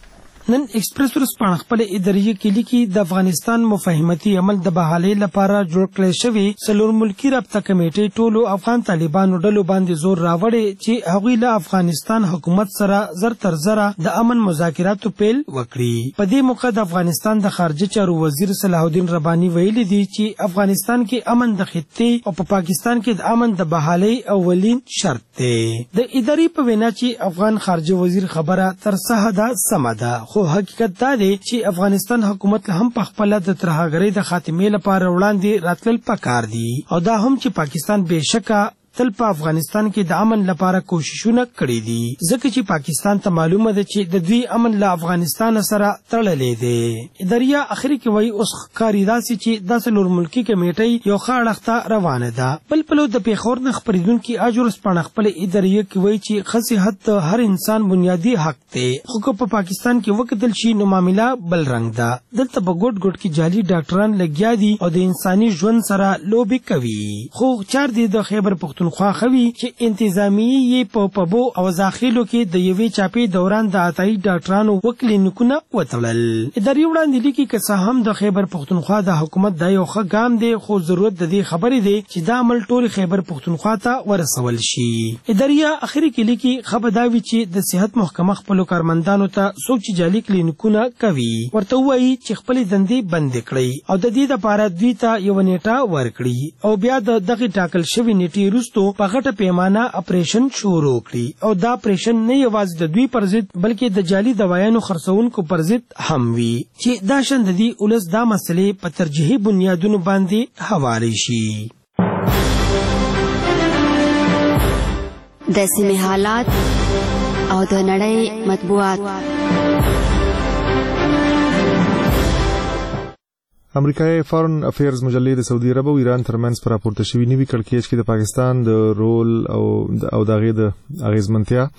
Speaker 3: نن ایکسپریس ورسپانه خپل اداریه کې لیکي د افغانستان مفاهمتي عمل د بحالۍ لپاره جوړ کړی شوی څلور ملکی رابطه کمیټې ټولو افغان طالبانو ډلو باندې زور راوړی چې هغوی له افغانستان حکومت سره زر تر زره د امن مذاکراتو پیل وکړي. په دې موقع د افغانستان د خارجه چارو وزیر صلاح الدین رباني ویلي دي چې افغانستان کې امن د خطې او په پاکستان کې د امن د بحالۍ اولین شرط دی. د ادارې په وینا چې افغان خارجه وزیر خبره تر څه حده سمه ده خو حقیقت دا دی چې افغانستان حکومت له هم په خپل د ترهګرۍ د خاتمې لپاره وړاندې راتلل پکار دي او دا هم چې پاکستان بهشکه تل په افغانستان کې د امن لپاره کوششونه کړي دي ځکه چې پاکستان ته معلومه ده چې د دوی امن له افغانستان سره تړلې دی. اداریه اخري کې وایي اوس ښکاري داسې چې دا څلور ملکي کمیټۍ یو ښه اړخ ته روانه ده. بل پلو د پیښور نه خپرېدونکي اج ورځپاڼه خپل اداریه کې وایي چې ښه صحت د هر انسان بنیادي حق دی خو که په پاکستان کې وکتل شي نو معامله بل رنګ ده. دلته په ګوټ ګوټ کې جعلي ډاکټران لګیا دي او د انساني ژوند سره لوبې کوي خو چار دی د خیبر پښتونخوا خوي چې انتظامیه په پبو او ځاخلو کې د یوې چاپې دوران د عطایي ډاکټرانو وکلینیکونه وتړل. اداري وړاندې لیکي که څه هم د خیبر پښتونخوا د حکومت دا یو ښه ګام دی خو ضرورت د دې خبرې دی چې دا عمل ټول خیبر پښتونخوا ته ورسول شي. اداریه اخري کې لیکي خبر دا وی چې د صحت محکمه خپل کارمندانو ته څوک چې جعلي کلینیکونه کوي ورته وایي چې خپل دندې بند کړي او د دې لپاره دوی ته یو نیټه ورکړي او بیا د دغه ټاکل شوی نیټې وروسته په غټه پیمانه اپریشن شروع کړي او دا اپریشن نه یوازې د دوی پر ضد بلکې د جعلي دوايانو خرڅونکو پر ضد هم وي چې دا شند دي ولس دا مسلې په ترجیحي بنیادونو باندې حواله شي.
Speaker 7: د سیمې حالات او د نړۍ مطبوعات.
Speaker 1: امریکایي فارن افیرز مجلې د سعودي عرب او ایران ترمنځ پر راپورته شوی نوی کړکېچ کې د پاکستان د رول او او دغه د اغیزمنتیا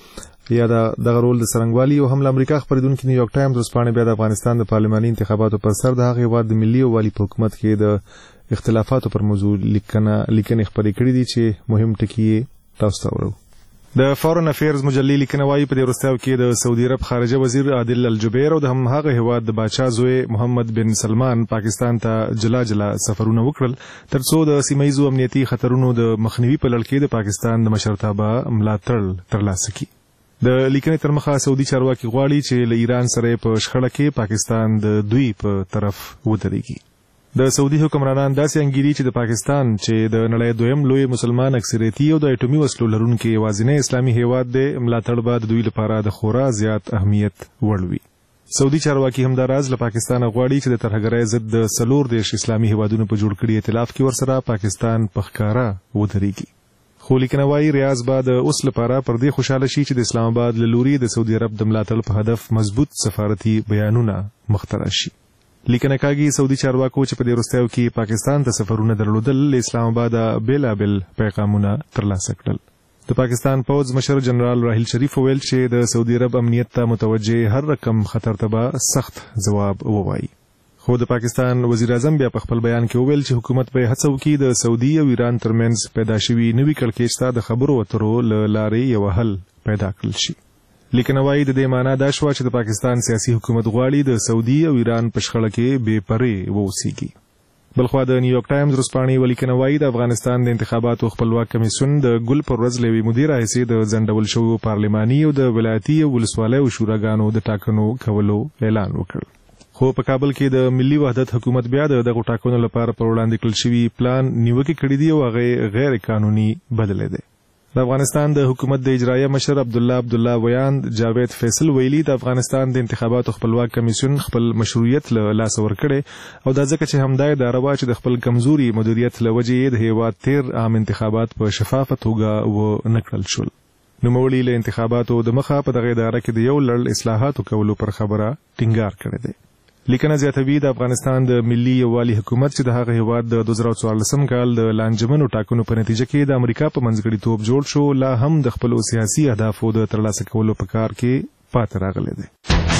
Speaker 1: یا د غرول د سرنګوالي او هم امریکا خبرېدونکو نیویارک ټایمز ورسپانې بیا د افغانستان د پارلماني انتخاباتو پر سر د هغه هیواد د ملي والي په حکومت کې د اختلافاتو پر موضوع لیکنه لیکنې خبرې کړې دي چې مهم ټکي تاسو ته ورو. د فورن افیرز مجلې لیکنه وايي په دې وروستیو کې د سعودي عرب خارجه وزیر عادل الجبیر او د هم هغه هیواد د باچا زوی محمد بن سلمان پاکستان ته جلا جلا سفرونه وکړل ترڅو د سیمه ییزو امنیتي خطرونو د مخنیوي په لړ کې د پاکستان د مشرتابه ملاتړ ترلاسه کړي. د لیکنې تر مخه سعودي چارواکي غواړي چې له ایران سره په شخړه کې پاکستان د دوی په طرف ودرېږي. د سعودي حکمرانان داسې انګیري چې د پاکستان چې د نړۍ دویم لوی مسلمان اکثریتي او د اټومي وسلو لرونکي یوازینی اسلامي هیواد دی ملاتړ به د دوی لپاره د خورا زیات اهمیت وړ وي. سعودي چارواکي همداراز له پاکستان غواړي چې د ترهګرۍ ضد د څلور دیرش اسلامي هیوادونو په جوړ کړي ائتلاف کې ورسره پاکستان په ښکاره ودرېږي. خو لیکنه وايي ریاض به د اوس لپاره پر دې خوشاله شي چې د اسلام آباد له لوري د سعودي عرب د ملاتړ په هدف مضبوط سفارتي بیانونه مخترع شي. لیکنه کاږي سعودي چارواکو چې په دې وروستیو کې پاکستان ته سفرونه درلودل له اسلام آباد بیلابل پیغامونه ترلاسه کړل. د پاکستان پوځ مشر جنرال راحیل شریف وویل چې د سعودي عرب امنیت ته متوجه هر رقم خطر ته به سخت ځواب ووایي. خو د پاکستان وزیر اعظم بیا په خپل بیان کې وویل چې حکومت به هڅه وکړي د سعودي او ایران ترمنځ پیدا شوي نوي کړکېچ ته د خبرو اترو له لارې یو حل پیدا کړل شي. لیکنه وايي د دې معنا دا شوه چې د پاکستان سیاسي حکومت غواړي د سعودي او ایران په شخړه کې بې پرې واوسیږي. بلخوا د نیویارک ټایمز ورسپانې ولیکنه وايي د افغانستان د انتخاباتو خپلواک کمیسیون د ګل پر ورځ له یوې مودې راهیسې د ځنډول شویو پارلماني او د ولایتي او ولسوالیو شوراګانو د ټاکنو کولو اعلان وکړ. خو په کابل کې د ملي وحدت حکومت بیا د دغه ټاکنو لپاره پر وړاندې کړل شوی پلان نیوکې کړې دي او هغه غیر قانوني بللی دی. د افغانستان د حکومت د اجرایه مشر عبد الله عبد الله ویاند جاوید فیصل ویلي د افغانستان د انتخاباتو خپلواک کمیسیون خپل مشروعیت له لاسه ورکړي او دا ځکه چې همدا اداره وه چې د خپل کمزوري مدیریت له وجې د هیواد تیر عام انتخابات په شفافه توګه ونه کړل شول. نوموړي له انتخاباتو د مخه په دغه اداره کې د یو لړ اصلاحاتو کولو پر خبره ټینګار کړی دی. لیکنه زیاتوي د افغانستان د ملي یووالي حکومت چې د هغه هیواد د دوه زره څوارلسم کال د لانجمنو ټاکنو په نتیجه کې د امریکا په منځګړیتوب جوړ شو لا هم د خپلو سیاسي اهدافو د ترلاسه کولو په کار کې پاتې راغلی دی.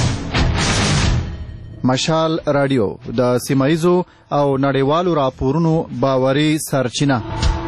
Speaker 10: مشال رادیو د سیمایزو او نړیوالو راپورونو باوري سرچینه.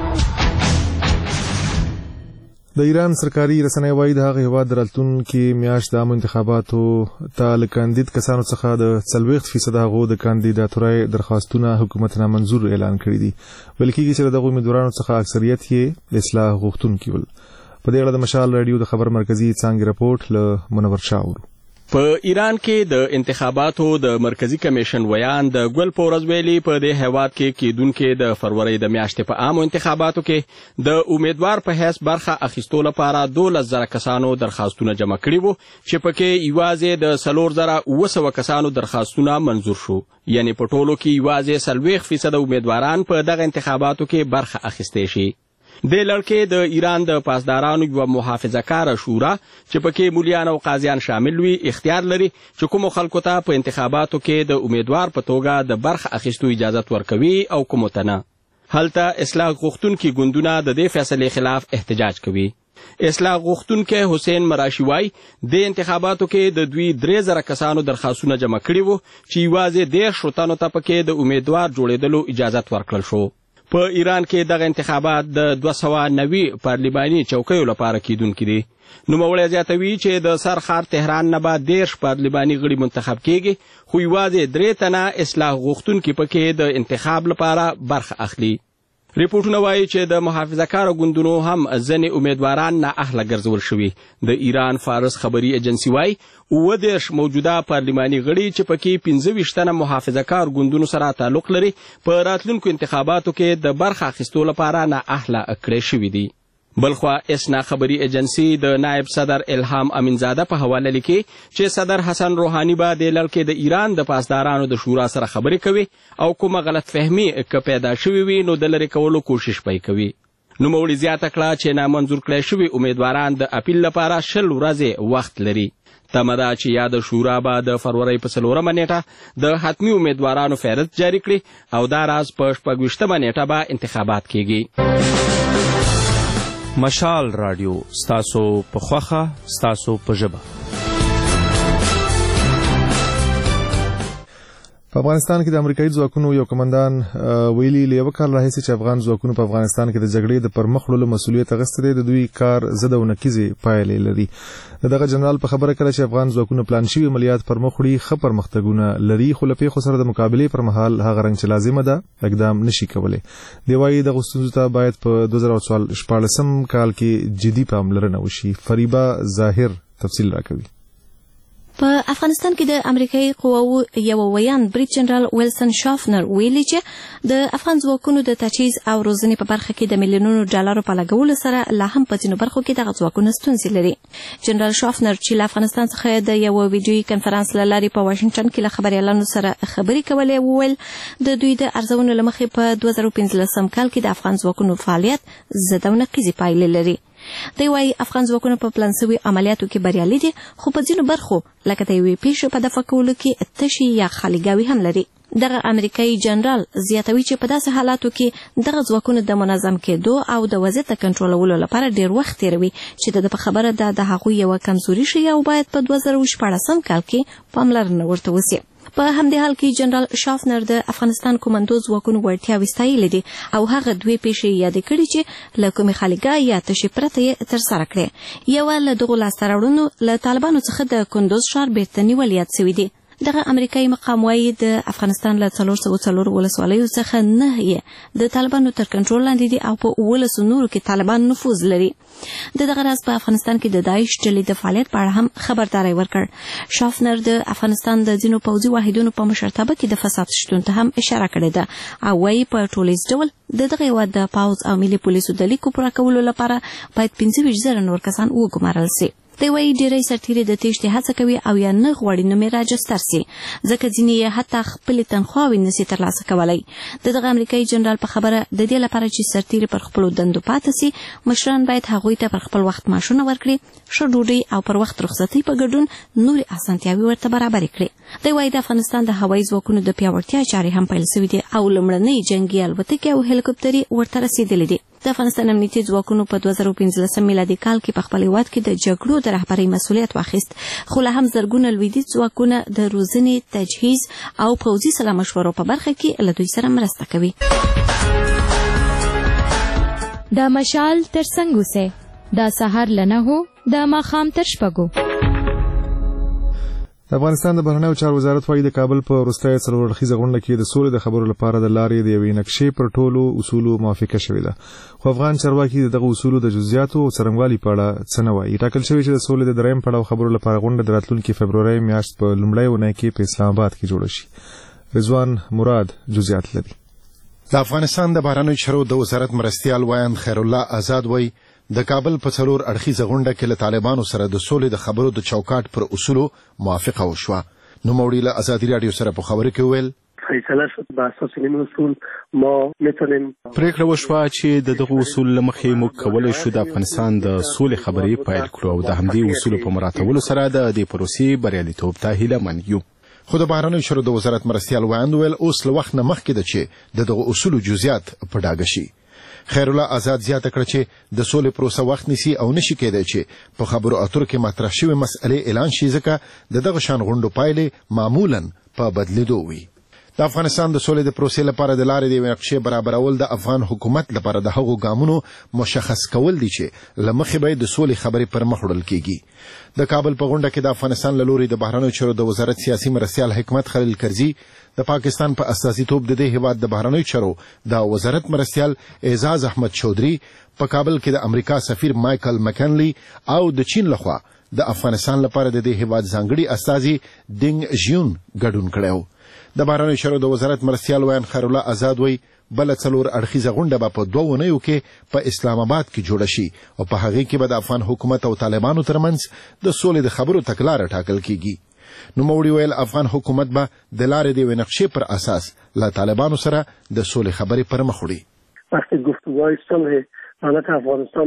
Speaker 1: د ایران سرکاري رسنۍ وايي د هغه هیواد د راتلونکي میاشت د عامو انتخاباتو ته له کاندید کسانو څخه د څلوېښت فیصد هغو د کاندیداتورۍ درخواستونه حکومت نامنظور اعلان کړي دي. ویل کېږي چې د دغو امیدوارانو څخه اکثریت یې اصلاح غوښتونکي ول. په دې اړه د مشال رادیو د خبر مرکزي څانګې رپورټ له منور شاه اورو.
Speaker 12: په ایران کې د انتخاباتو د مرکزی کمیشن ویان د ګل پورز ویلي په دې هیواد کې کېدونکو د فروری د میاشتې په عامو انتخاباتو کې د امیدوار په حیث برخه اخیستو لپاره دولس زره کسانو درخواستونه جمع کړي وو چې پکې یوازې د څلور زره اوه سوه کسانو درخواستونه منظور شو. یعنی په ټولو کې یوازې څلوېښت فیصد امیدواران په دغه انتخاباتو کې برخه اخیستی شي. د لړکې د ایران د پاسدارانو یوه محافظه‌کاره شورا چې پکې مولیان او قاضیان شامل وي اختیار لري چې کومو خلکو ته په انتخاباتو کې د امیدوار په توګه د برخه اخیستو اجازت ورکوي او کومو ته نه. هلته اصلاح غوښتونکي ګوندونه د دې فیصلې خلاف احتجاج کوي. اصلاح غوښتونکی حسین مراشي وایي د انتخاباتو کې د دوی درې زره کسانو درخواستونه جمع کړي وو چې یوازې دېرشو تنو ته پکې د امیدوار جوړېدلو اجازت ورکړل شو. په ایران کې دغه انتخابات د دوه سوه نوي پارلماني چوکیو لپاره کیدونکي دي. نوموړی زیاتوي چې د سرخار تهران نه به دېرش پارلماني غړي منتخب کیږي خو یوازې درې تنه اصلاح غوښتونکي پکې د انتخاب لپاره برخه اخلي. ریپورټونه وایي چې د محافظه‌کاره ګوندونو هم ځینې امیدواران نااهله ګرځول شوي. د ایران فارس خبري ایجنسي وایي اووه دېرش موجوده پارلماني غړي چې پکې پنځه ویشت تنه محافظه‌کار ګوندونو سره تعلق لري په راتلونکو انتخاباتو کې د برخه اخیستو لپاره نااهله کړی شوي دي. بلخوا اسنا خبري ایجنسي د نائب صدر الهام امینزاده په حواله لیکي چې صدر حسن روحاني به د لړکې د ایران د پاسدارانو د شورا سره خبرې کوي او کومه غلط فهمي که پیدا شوي وي نو د لرې کولو کوشش به کوي. نوموړي زیاته کړه چې نامنظور کړی شوي امیدواران د اپیل لپاره شل ورځې وخت لري. تمه ده چې یا د شورا به د فروری په څلورمه نیټه د حتمي امیدوارانو فهرست جاري کړي او دا راز په شپږ ویشتمه نیټه به انتخابات کیږي.
Speaker 14: مشال رادیو ستاسو په خوخه ستاسو په ژبه.
Speaker 1: په افغانستان کې د امریکایي ځواکونو یو کمانډان ویلي لیو کال راهیسي چې افغان ځواکونو په افغانستان کې د جګړې د پرمخ وړلو مسؤلیت اخیستی دی، د دوی کار ضد او نقیضې پایلې لري. دغه جنرال په خبره کړه چې افغان ځواکونو پلان شوي عملیات پرمخ وړي ښه پرمختګونه لري، خو له پیښو سره د مقابلې پر مهال هغه رنګ چې لازمه ده اقدام نشي کولی. دی وایي دغه ستونزو ته باید په دوه زره شپاړسم کال کې جدي پاملرنه وشي. فریبا ظاهر تفصیل راکوي.
Speaker 4: په افغانستان کې د امریکایي قواو یو ویان بریټ جنرال ویلسن شافنر ویلي چې د افغان ځواکونو د تجهیز او روزنې په برخه کې د میلیونونو ډالرو په لګولو سره لا هم په ځینو برخو کې دغه ځواکونه ستونزې لري. جنرال شافنر چې له افغانستان څخه د یو ویډیویي کنفرانس له لارې په واشنګټن کې له خبريالانو سره خبرې کولې، وویل د دوی د ارزونو له مخې په دوه زره پنځلسم کال کې د افغان ځواکونو فعالیت ضد او نقیضې پایلې لري. دی وايي افغان ځواکونه په پلان شوي عملیاتو کې بریالي دي، خو په ځینو برخو لکه د یوې پیښې په دفع کولو کې تشي یا خالیګاوي هم لري. دغه امریکایي جنرال زیاتوي چې په داسې حالاتو کې دغه ځواکونه د منظم کېدو او د وضعیت د کنټرولولو لپاره ډیر وخت تیروي، چې د خبره ده د هغوی یو کمزوري شي او باید په دوه زره شپاړسم کال کې پاملرنه ورته وشي. په همدې حال کې جنرال شافنر د افغانستان کومندو ځواکونو وړتیاوې ستایلې دي او هغه دوی پیښې یادې کړي چې له کومې خالیګاه یا تشې پرته یې ترسره کړې. یوه له دغو لاسته راوړنو له طالبانو څخه د کندوز ښار بېرته نیول یاد سوي دي. دغه امریکایي مقام وايي د افغانستان له څلور سوه څلور ولسوالیو څخه نه یې د طالبانو تر کنټرول لاندې دي او په اوولسو نورو کې طالبان نفوذ لري. د دغه راز په افغانستان کې د داعش ډلې د فعالیت په اړه هم خبرداری ورکړ. شافنر د افغانستان د ځینو پوځي واحدونو په مشرتابه کې د فساد شتون ته هم اشاره کړې ده او وايي په ټولیز ډول د دغه هېواد د پوځ او ملي پولیسو د لیکو پوره کولو لپاره باید پنځه ویشت زره نور کسان وګمارل سي. دی وايي ډېری سرتیري د تېښتې هڅه کوي او یا نه غواړي نوم یې راجستر سي، ځکه ځینې یې حتی خپلې تنخواوې نسي ترلاسه کولی. د دغه امریکایي جنرال په خبره د دې لپاره چې سرتیري پر خپلو دندو پاتې سي، مشران باید هغوی ته پر خپل وخت معاشونه ورکړي، ښه ډوډۍ او پر وخت رخصتۍ په ګډون نورې اسانتیاوې ورته برابرې کړي. دی وايي د افغانستان د هوایي ځواکونو د پیاوړتیا چارې هم پیل سوي دي او لومړنۍ جنګي الوتکې او هلیکوپترې ورته رسېدلې دي. د افغانستان امنیتي ځواکونو په دوه زره پنځلسم میلادي کال کې په خپل هېواد کې د جګړو د رهبرۍ مسؤلیت واخیست، خو لا هم زرګونه لویدیځ ځواکونه د روزنې، تجهیز او پوځي سلا مشورو په برخه کې له دوی سره مرسته کوي.
Speaker 15: د مشال تر څنګ اوسئ، د سهار له نهو د ماښام تر شپږو.
Speaker 1: د افغانستان د بهرنیو چارو وزارت وايي د کابل په وروستۍ څلور اړخیزه غونډه کې د سولې د خبرو لپاره د لارې د یوې نقشې پر ټولو اصولو موافقه شوې ده، خو افغان چارواکي د دغه اصولو د جزئیاتو او څرنګوالي په اړه څه نه وایي. ټاکل شوی چې د سولې د درېیم پړاو خبرو لپاره غونډه د راتلونکي فبرورۍ میاشت په لومړۍ اونۍ کې په اسلام آباد کې جوړه شي. رضوان مراد جزئیات لري.
Speaker 11: د افغانستان د بهرنیو چارو د وزارت مرستیال وایند خیر الله آزاد وایي د کابل په څلور اړخیزه غونډه کې له طالبانو سره د سولې د خبرو د چوکاټ پر اصولو موافقه وشوه. نوموړي له ازادي رادیو سره په خبرو کې وویل
Speaker 13: فیصله شد به اساس این اصول ما میتونیم
Speaker 24: پریکړه وشوه چې د دغه اصول لمخې موږ کولای شو د افغانستان د سولې خبرې پیل کړو او د همدې اصولو په مراعاتولو سره د دې پروسې بریالیتوب ته هیله من یو.
Speaker 11: خو د بهرنیو چارو د وزارت مرستیال وایند ویل اوس له وخت نه مخکې ده چې د دغه اصولو جزئیات په ډاګه شي. خیر الله آزاد زیاته کړه چې د سولې پروسه وخت نیسي او نشي کېدای چې په خبرو اترو کې مطرح شوې مسئلې اعلان شي، ځکه د دغه شان غونډو پایلې معمولا په بدلیدو وي. د افغانستان د سولې د پروسې لپاره د لارې د یوې نقشې برابرول د افغان حکومت لپاره د هغو ګامونو مشخص کول دي چې له مخې به د سولې خبرې پر مخ وړل کېږي. د کابل په غونډه کې د افغانستان له لوري د بهرنیو چارو د وزارت سیاسي مرستیال حکمت خلیل کرزي د پاکستان په اساسیتوب د دې هېواد د بهرنیو چارو د وزارت مرستیال اعزاز احمد چودھری په کابل کې د امریکا سفیر مایکل مکنلی او د چین لخوا د افغانستان لپاره د دې هېواد ځانګړي استازي دینګ ژیون ګډون کړی و. د بهرنیو چارو د وزارت مرستیال وایند خیر الله آزاد وایي بله څلور اړخیزه غونډه به په دوه اونیو کې په اسلام آباد کې جوړه شي او په هغې کې به د افغان حکومت او طالبانو ترمنځ د سولې د خبرو تګلاره ټاکل کېږي. نوموړي ویل افغان حکومت به د لارې د یوې نقشې پر اساس له طالبانو سره د سولې خبرې پر مخ وړي.
Speaker 13: وقتی گفتگوهای صلح دولت افغانستان و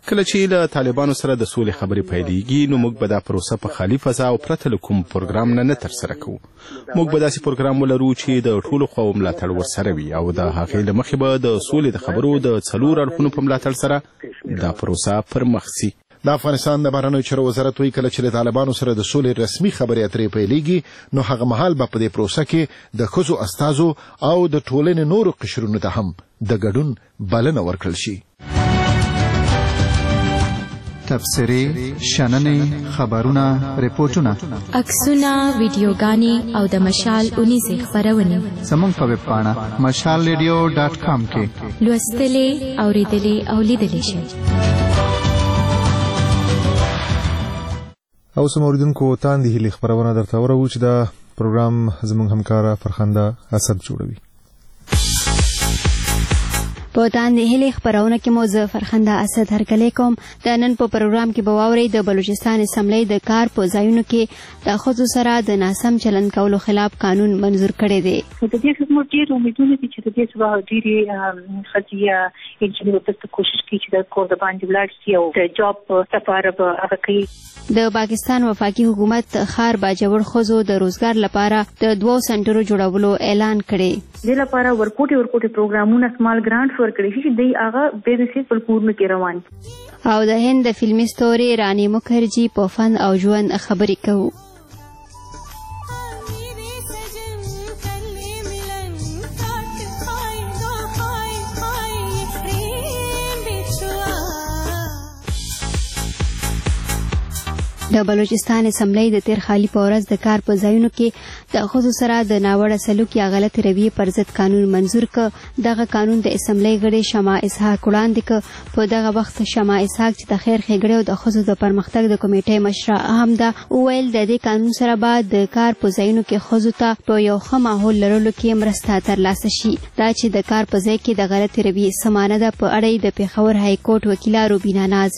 Speaker 24: کله چې له طالبانو سره د سولې خبرې پیلېږي نو موږ به دا پروسه په خالي فضا او پرته له کوم پروګرام نه نه ترسره کوو. موږ به داسې پروګرام ولرو چې د ټولو خواو ملاتړ ورسره وي او د هغې له مخې به د سولې د خبرو د څلور اړخونو په ملاتړ سره دا پروسه پر مخ ځي.
Speaker 11: د افغانستان د بهرنیو چارو وزارت وایي کله چې له طالبانو سره د سولې رسمي خبرې اترې پیلېږي نو هغه مهال به په دې پروسه کې د ښځو استازو او د ټولنې نورو قشرونو ته هم د ګډون بلنه ورکړل شي.
Speaker 10: تفسیری، شننې، خبرونه، ریپورتونه،
Speaker 15: عکسونه، ویډیوګانې او د مشال اونیزې خپرونې
Speaker 10: زموږ په ویب پاڼه مشال ریډیو ډاټ کام کې
Speaker 15: لوستلې، اورېدلې او لیدلې شئ.
Speaker 1: او سموریدونکو تاندې هلي خبرونه درته ورو چې دا پروګرام زموږ همکاره فرخنده اسد جوړوي.
Speaker 7: په تاندې هلي خبرونه کې مو زه فرخنده اسد هرکلی کوم. د نن په پروګرام کې به واورئ د بلوچستان اسمبلی د کار په ځایونو کې د ښځو سره د ناسم چلند کولو خلاف قانون منظور کړی دی.
Speaker 5: د دې خدمت ډېر امیدونه دي چې د دې سبا ډېرې ښځې انجینر ورته کوشش کوي چې د کور د باندې ولاړ شي او د جاب لپاره به هغه کوي.
Speaker 7: د پاکستان وفاقي حکومت خار باجوړ ښځو د روزګار لپاره د دوو سنټرو جوړولو اعلان کړی.
Speaker 16: دې لپاره ورکوټي ورکوټي پروګرامونه سمال ګرانټ ورکړي چې دوی هغه به د سیس په کورونو کې روان.
Speaker 7: او د هند د فلمي ستوري رانی مخرجي په فن او ژوند خبرې کوو. د بلوچستان اسمبلی د تیر خالی په ورځ د کار په ځایونو کې د ښځو سره د ناوړه سلوک یا غلط رویې پر ضد قانون منظور ک. دغه قانون د اسمبلی غړي شمع اسحاق وړاندې ک. په دغه وخت شمع اسحاق چې د خیر ښېګړې او د ښځو د پرمختګ د کمیټې مشره هم ده وویل د دې قانون سره به د کار په ځایونو کې ښځو ته په یو ښه ماحول لرلو کې مرسته ترلاسه شي. دا چې د کار په ځای کې د غلط رویې سمانه ده په اړه د پېښور های کورټ وکیله روبینا ناز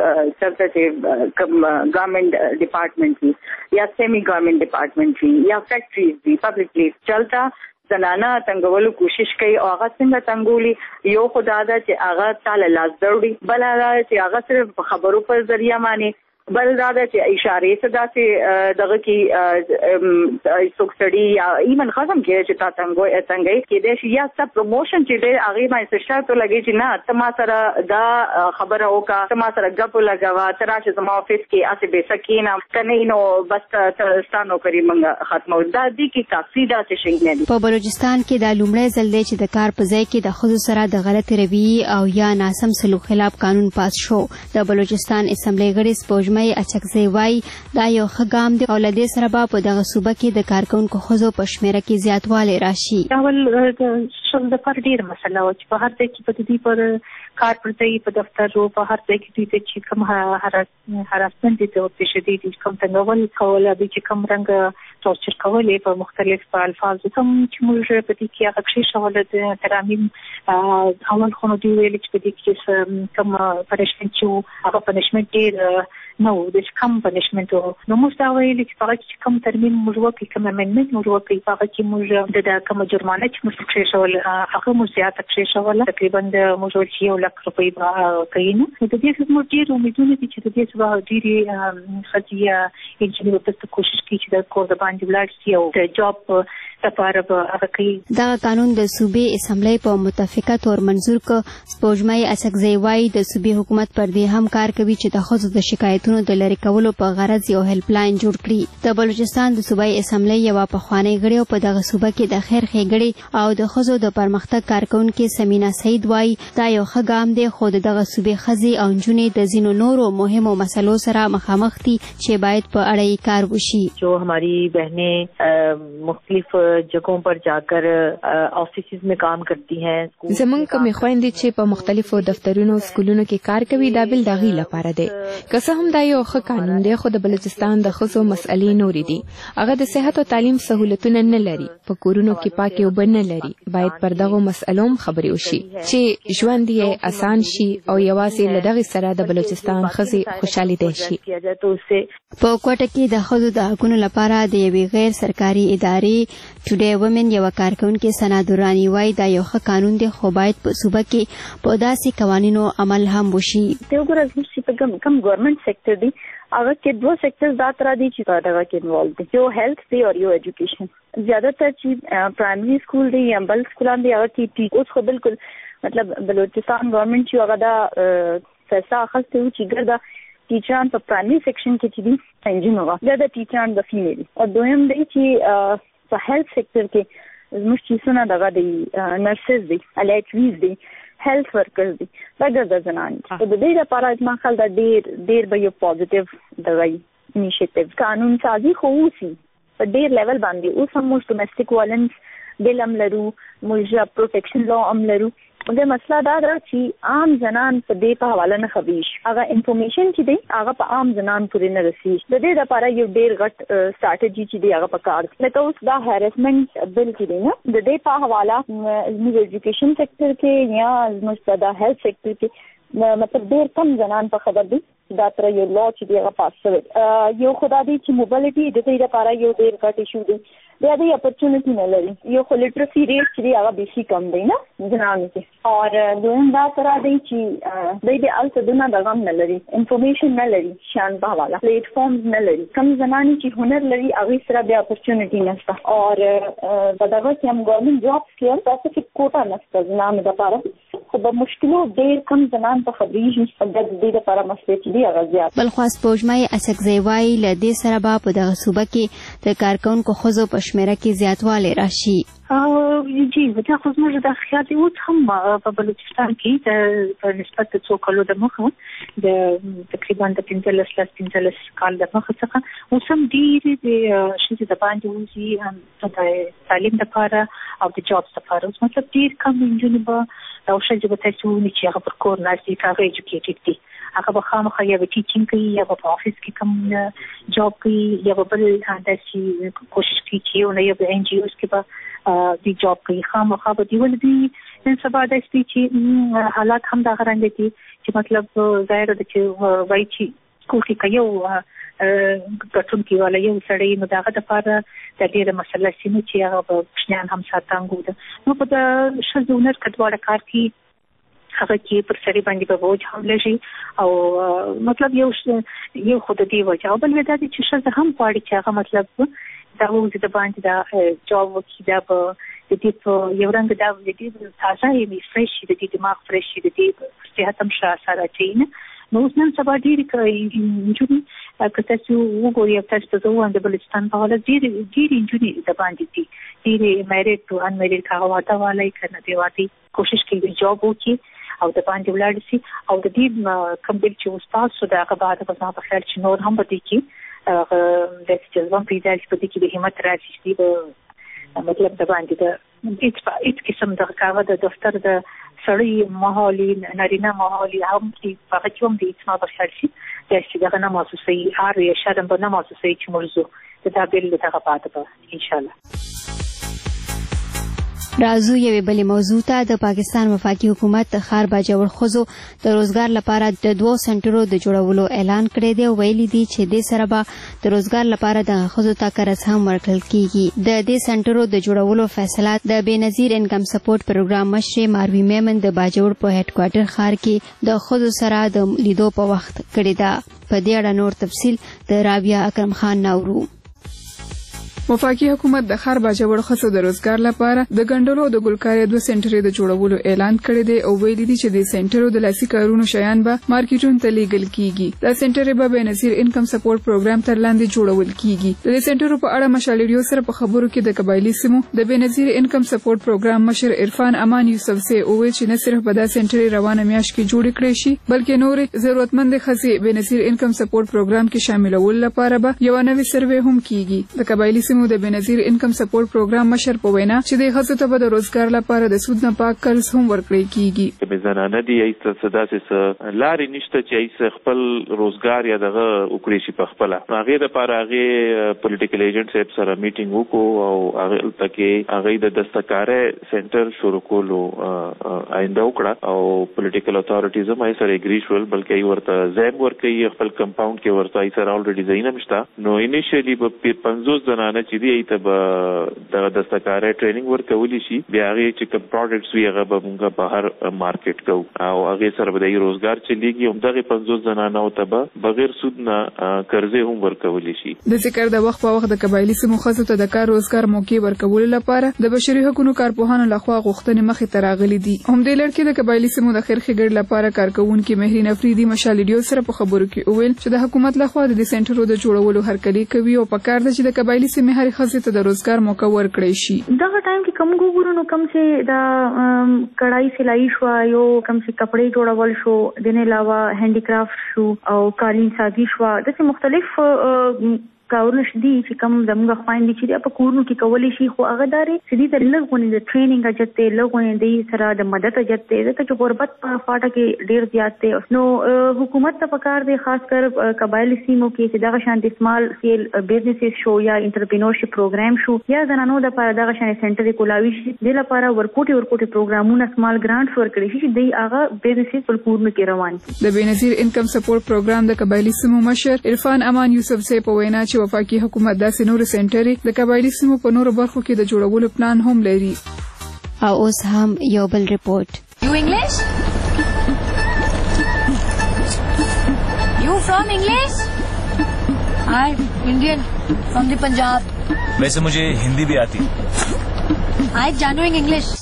Speaker 7: وایي ډپارټمنټ وي یا سیمی ګورنمنت ډپارټمنټ وي یا فیکټریز وي پبلک پلیس چلتا زنانه تنګولو کوشش کوي او هغه څنګه تنګولي. یو خدا دا چې هغه تعالی لاس دروړي، بل هغه چې هغه صرف خبرو پر ذریعہ باندې، بل دا چې اشاره صدا چې دغه کې څوک سړي یا ایمن خزم کې چې تا څنګه څنګه کې د شیا سب پروموشن چې د هغه باندې شرط لګي چې نه تما سره دا خبره وکا، تما سره غپ لګوا، تر چې زما افیس کې اسه به سکینه کنه نو بس ستانو کوي موږ ختمو. دا دي کې کافي دا څه شي نه دي. په بلوچستان کې د لومړی ځل دی چې د کار په ځای کې د ښځو سره د غلط رویې او یا ناسم سلوک خلاف قانون پاس شو. د بلوچستان اسمبلی غړي سپوږمۍ اچکزی وای دا یو ښه ګام دی او له دې سره به په دغه صوبه کې د کارکونکو ښځو په شمیره کې زیاتوالی راشي.
Speaker 5: اول د شل د پر ډیر مسله و چې په هر ځای کې په دې پر کار پر ځای په دفتر او په هر ځای کې دوی چې کوم هراسمنت دي او تشدید کوم تنګول کول به چې کوم رنګ ټورچر کولې په مختلف الفاظ کوم چې موږ په دې کې هغه شی شول د ترامیم اول خو نو دی ویل چې په دې کې کوم پنشمنت چې هغه پنشمنت ډیر نو د کم پنشمنت نو موږ دا ویل چې هغه چې کوم ترمیم موږ وکړي کوم امندمنت موږ وکړي هغه چې موږ د کوم جرمانه چې موږ کې شول هغه موږ زیات کې شول تقریبا د موږ چې یو لک روپۍ به کوي. نو د دې خدمت ډیر امیدونه دي چې د دې سبا ډیرې خدیا انجینر ورته کوشش کوي چې د کور د باندې ولاړ شي او د جاب لپاره به هغه کوي. دا قانون د صوبې اسمبلی په متفقه تور منظور ک. سپوږمۍ اچکزی وای د صوبې حکومت پر دې هم کار کوي چې د ښځو د شکایتونو د لری کولو په غرض یو هیلپ لاین جوړ کړي. د بلوچستان د صوبې اسمبلی یو پخوانی غړي او په دغه صوبه کې د خیر ښېګړې او د ښځو د پرمختګ کارکونکو سمینا سعید وای دا یو ښه ګام دی خو دغه صوبې ښځې او نجونې د ځینو نورو مهمو مسلو سره مخامخ دي چې باید په اړه یې کار وشي.
Speaker 17: جو ہماری بہنیں مختلف جگہوں پر جا کر آفیسز میں کام کرتی ہیں.
Speaker 18: زمونږ کومې خويندې چې په مختلفو دفترونو سکولونو کې کار کوي دا بل دغې لپاره دی. که څه هم
Speaker 8: دا یو ښه قانون دی، خو د بلوچستان د ښځو مسئلې نورې دي. هغه د صحت او تعلیم سهولتونه نه لري، په کورونو کې پاکې اوبه نه لري. باید پر دغو مسئلو هم خبرې وشي چې ژوند یې اسان شي او یوازې له دغې سره د بلوچستان ښځې خوشحالي دی شي.
Speaker 18: په کوټه کې د ښځو د حقونو لپاره د یوې غیر سرکاري ادارې ټوډے وومن یوه کارکونکې ثنا دراني وایي دا یو ښه قانون دی، خو باید په صوبه کې په داسې قوانینو عمل هم وشي.
Speaker 7: وګوره زموږ چې په کوم کوم ګورنمنت سیکټر دی هغه کې دوه سیکټرز دا تر دي چې په دغه کې انوالو دي، یو هیلث دی او یو ایجوکیشن. زیاتره چې پرایمري سکول دی یا بل سکولان دی هغه کې اوس خو بالکل مطلب بلوچستان ګورنمنت چې هغه دا فیصله اخیستې وه چې ګرده ټیچران په پرایمري سیکشن کې چې دي انجن هغه دا د ټیچران د فیمیل او دویم دی چې په هیلث سیکټر کې زموږ چې څونه دغه دی نرسز دي الیټریز دي هیلث ورکرز دي دا ګرده زنان دي. د دې لپاره زما خیال دا ډېر ډېر به یو پازیټیو دغه انیشیټیو قانون سازي خو اوسي په ډېر لیول باندې. اوس هم موږ ډومestic violence بل هم لرو، موږ پروټیکشن لا هم لرو. مګر مسله دا ده چې عام زنان په دې په حواله نه خبرېږي، هغه انفارمیشن چې دی هغه په عام زنان پورې نه رسېږي. د دې لپاره یو ډېر غټ سټراټجي چې دی هغه پکار دی. لکه اوس دا هیرسمنټ بل چې دی نه د دې په حواله زموږ ایجوکیشن سیکټر کې یا زموږ په دا هیلث سیکټر کې مطلب ډېر کم زنان په خبر دي دا تر یو لا چې دی هغه پاس شوی. یو خو دا دی چې موبیلیټي د دې لپاره یو ډېر غټ ایشو دی، بیا د اپورچونټي نه لري. یو خو لیټرسي ریټ چې دی هغه بیخي کم دی نه زنانو کې، او دویم دا سره دی چې دوی د هلته دونه دغه هم نه لري، انفارمیشن نه لري، شیان په حواله پلیټ فارمز نه لري. کم زنانې چې هنر لري هغوی سره بیا اپورچونټي نشته، او په دغه کې هم ګورنمنټ جابس کې هم سپیسیفیک کوټه نشته زنانو دپاره، خو به مشکلو ډېر کم زنان په خبرېږي. د دې لپاره مسلې چې دی هغه زیات.
Speaker 18: بلخوا سپوږمۍ اڅکزی وایي له دې سره به په دغه صوبه کې د کارکوونکو ښځو په شمېره کې زیاتوالی راشي.
Speaker 5: جی دا خو زموږ د خیال دی اوس هم په بلوچستان کې د په نسبت د څو کالو د مخه د تقریبا د پنځلس لس پنځلس کال د مخه څخه اوس هم ډېرې د ښځې د باندې وځي د تعلیم دپاره او د جابس دپاره. اوس مطلب ډېر کم نجونې به او ښځې به تاسې وویني چې هغه پر کور ناست دي، که هغه ایجوکیټډ دي، هغه به خامخا یا به ټیچینګ کوي یا به په آفس کې کوم جاب کوي یا به بل داسې کوشش کوي چې یو نه یو به این جی اوز کې به دی جاب کوي. خامخا به دی ولې نن سبا داسې دي چې حالات هم دغه رنګه دي چې مطلب ظاهره ده چې وایي چې کور کې که یو ګټونکي والا یو سړی نو د هغه دپاره دا ډېره مسله سي چې هغه به کوچنیان هم ساتانګو ده. نو په د ښځو هنر که دواړه کار کې هغه کې پر سړي باندې به بوج هم لږي او مطلب یو یو خو د دې وجه او بل دا دی چې ښځه هم غواړي چې هغه مطلب دا وځي د باندې دا جاب وکړي، دا به د دې په یو رنګ دا د دې تازه یې فرېش شي، د دې دماغ فرېش شي، د دې صحت هم ښه اثر اچوي. نو اوس نن سبا ډېرې نجونې که تاسو وګورئ او تاسو ته زه ووایم د بلوچستان په حواله ډېرې ډېرې نجونې د باندې دي، ډېرې میریډ تو ان میریډ که هغه واده والی که نه دی واده کوشش کوي جاب وکړي او د باندې ولاړ شي. او د دې کوم ډېر چې استاد شو د هغه بعد به زما په خیال چې نور هم به دې کې هغه داسې جذبه هم پیدا شي، په دې کې د همت راشي چې به مطلب د باندې د هېڅ قسم دغه کاغه د دفتر د سړی ماحولي نارینه ماحولي هم چې په هغه کې هم د هېڅ ما په خیال شي داسې دغه نه محسوسوي، هر یا شرم به نه محسوسوي چې موږ ځو د دا بل د هغه بعد به انشاءالله.
Speaker 18: راځو یوې بلې موضوع ته. د پاکستان وفاقي حکومت د ښار باجوړ ښځو د روزګار لپاره د دوو سنټرو د جوړولو اعلان کړی دی او ویلي دي چې دې سره به د روزګار لپاره د ښځو ته قرض هم ورکړل کیږي. د دې سنټرو د جوړولو فیصله د بېنظیر انکم سپورټ پروګرام مشرې ماروي میمن د باجوړ په هډ کوارټر ښار کې د ښځو سره د لیدو په وخت کړې ده. په دې اړه نور تفصیل د رابعه اکرم خان ناورو.
Speaker 19: وفاقي حکومت د ښار باجوړ ښځو د روزګار لپاره د ګنډلو د ګلکاري دوه سنټرې د جوړولو اعلان کړی دی او ویلي دي چې د سنټرو د لاسي کارونو شیان به مارکیټونو ته لیږل کیږي. دا سنټرې به بېنظیر انکم سپورټ پروګرام تر لاندې جوړول کیږي. د دې سنټرو په اړه مشال ریډیو سره په خبرو کې د قبایلي سیمو د بېنظیر انکم سپورټ پروګرام مشر عرفان امان یوسف سي وویل چې نه صرف به دا سنټرې روانه میاشت کې جوړې کړې شي بلکې نورې ضرورتمند ښځې بېنظیر انکم سپورټ پروګرام کې شاملول لپاره به یو نوې سروې هم کیږي. د قبایلي سیمو د بنظیر انکم سپورټ پروګرام مشر په وینا چې د ښځو ته د روزګار لپاره د سود نه پاک قرض هم ورکړل کیږي.
Speaker 6: د زنانه دی ایسته صداسه لارې نشته چې ایسه خپل روزګار یا دغه وکړي شي په خپل. هغه د لپاره هغه پولیټیکل ایجنټ صاحب سره میټینګ وکړو او هغه تکي هغه د دستکارې سنټر شروع کولو آینده وکړه او پولیټیکل اتھارټیز هم یې سره اګری شول بلکې یې ورته زیب ورکړي خپل کمپاوند کې ورته یې سره الریډي زینم شته. نو انیشلی په پنځوس زنانه چې دی ته به د دستکارې ټریننګ ورکولې شي بیا هغه چې کوم پروډکټس وی هغه به موږ بهر مارکیټ کوو او هغه سره به د روزګار چلیږي. هم دغه پنځوس زنانه او ته به بغیر سود نه قرضې هم ورکولې شي.
Speaker 19: د ذکر د وخت په وخت د قبایلی سیمو ښځو ته د کار روزګار موقع ورکولو لپاره د بشري حقوقو کارپوهانو لخوا غوښتنې مخې ته راغلي دي. هم د لړ کې د قبایلی سیمو د خیر ښېګړې لپاره کارکونکو مهرین افریدي مشال ډیو سره په خبرو کې وویل چې د حکومت لخوا د سنټرو د جوړولو هرکلی کوي او په کار ده چې د قبایلی سیمې هرې ښځې ته د روزګار موقع ورکړي شي.
Speaker 16: دغه ټایم کې کوم ګورونو کم چې د کڑائی سلای شو یو کم چې کپڑے جوړول شو د نه علاوه هینډي کرافټ شو او قالین سازي شو د مختلف کارونه شدي چې کوم زموږ خويندې چې په کورونو کې کولی شي خو هغه داري چې د لږونی د ټریننګ اجته لږونی د سره د مدد اجته د چې غربت په فاټه کې ډیر زیات دی. نو حکومت ته پکار دی خاص کر قبایلی سیمو کې چې دغه شان د سمال سکیل بزنسز شو یا انټرپرینورشپ پروګرام شو یا زنانو د لپاره دغه شان سنټر کولاوي شي د لپاره ورکوټي ورکوټي پروګرامونه سمال ګرانټ ورکړي شي چې د هغه بزنسز په کورونو کې روان.
Speaker 19: د بنظیر انکم سپورټ پروګرام د قبایلی سیمو مشر عرفان امان یوسف سے په وینا چې وفاقي حکومت داسې نور سنټرې د قبایلی سیمو په نورو برخو کې د جوړولو پلان هم لري.
Speaker 18: او اوس هم یو بل ریپورت.
Speaker 20: You English? You from English? I'm Indian from the Punjab.
Speaker 21: वैसे मुझे हिंदी भी आती.
Speaker 20: I'm genuine English.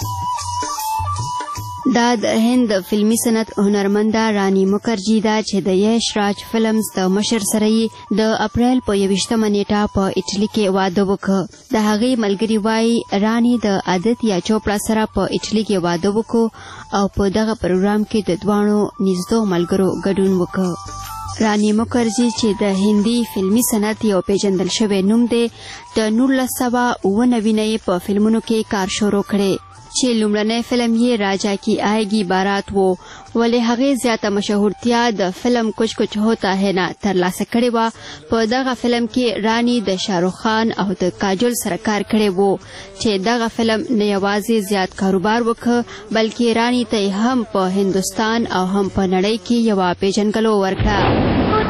Speaker 18: دا د هند فلمی صنعت هنرمنده رانی مکرجی دا چې د یش راج فلمز د مشر سره د اپریل په یویشتمه نیټه په اټلی کې واده وکړ. د هغې ملګری وایي رانی د عادت یا چوپړه سره په اټلی کې واده وکړ او په دغه پروګرام کې د دوانو نږدې ملګرو ګډون وکړ. رانی مکرجی چې د هندي فلمی صنعت یو پیژندل شوی نوم دی د نولس سوه اوه نوي نه په فلمونو کې کار شروع کړی چې لومړنی فلم یې راجا کی آئے گی بارات وو ولې هغې زیاته مشهورتیا د فلم کچھ کچھ ہوتا ہے نه ترلاسه کړې وه. په دغه فلم کې رانی د شاهرخ خان او د کاجول سره کار کړی وو چې دغه فلم نه یوازې زیات کاروبار وکړ بلکې رانی ته هم په هندوستان او هم په نړۍ کې یوه پیژنګلو ورکړه.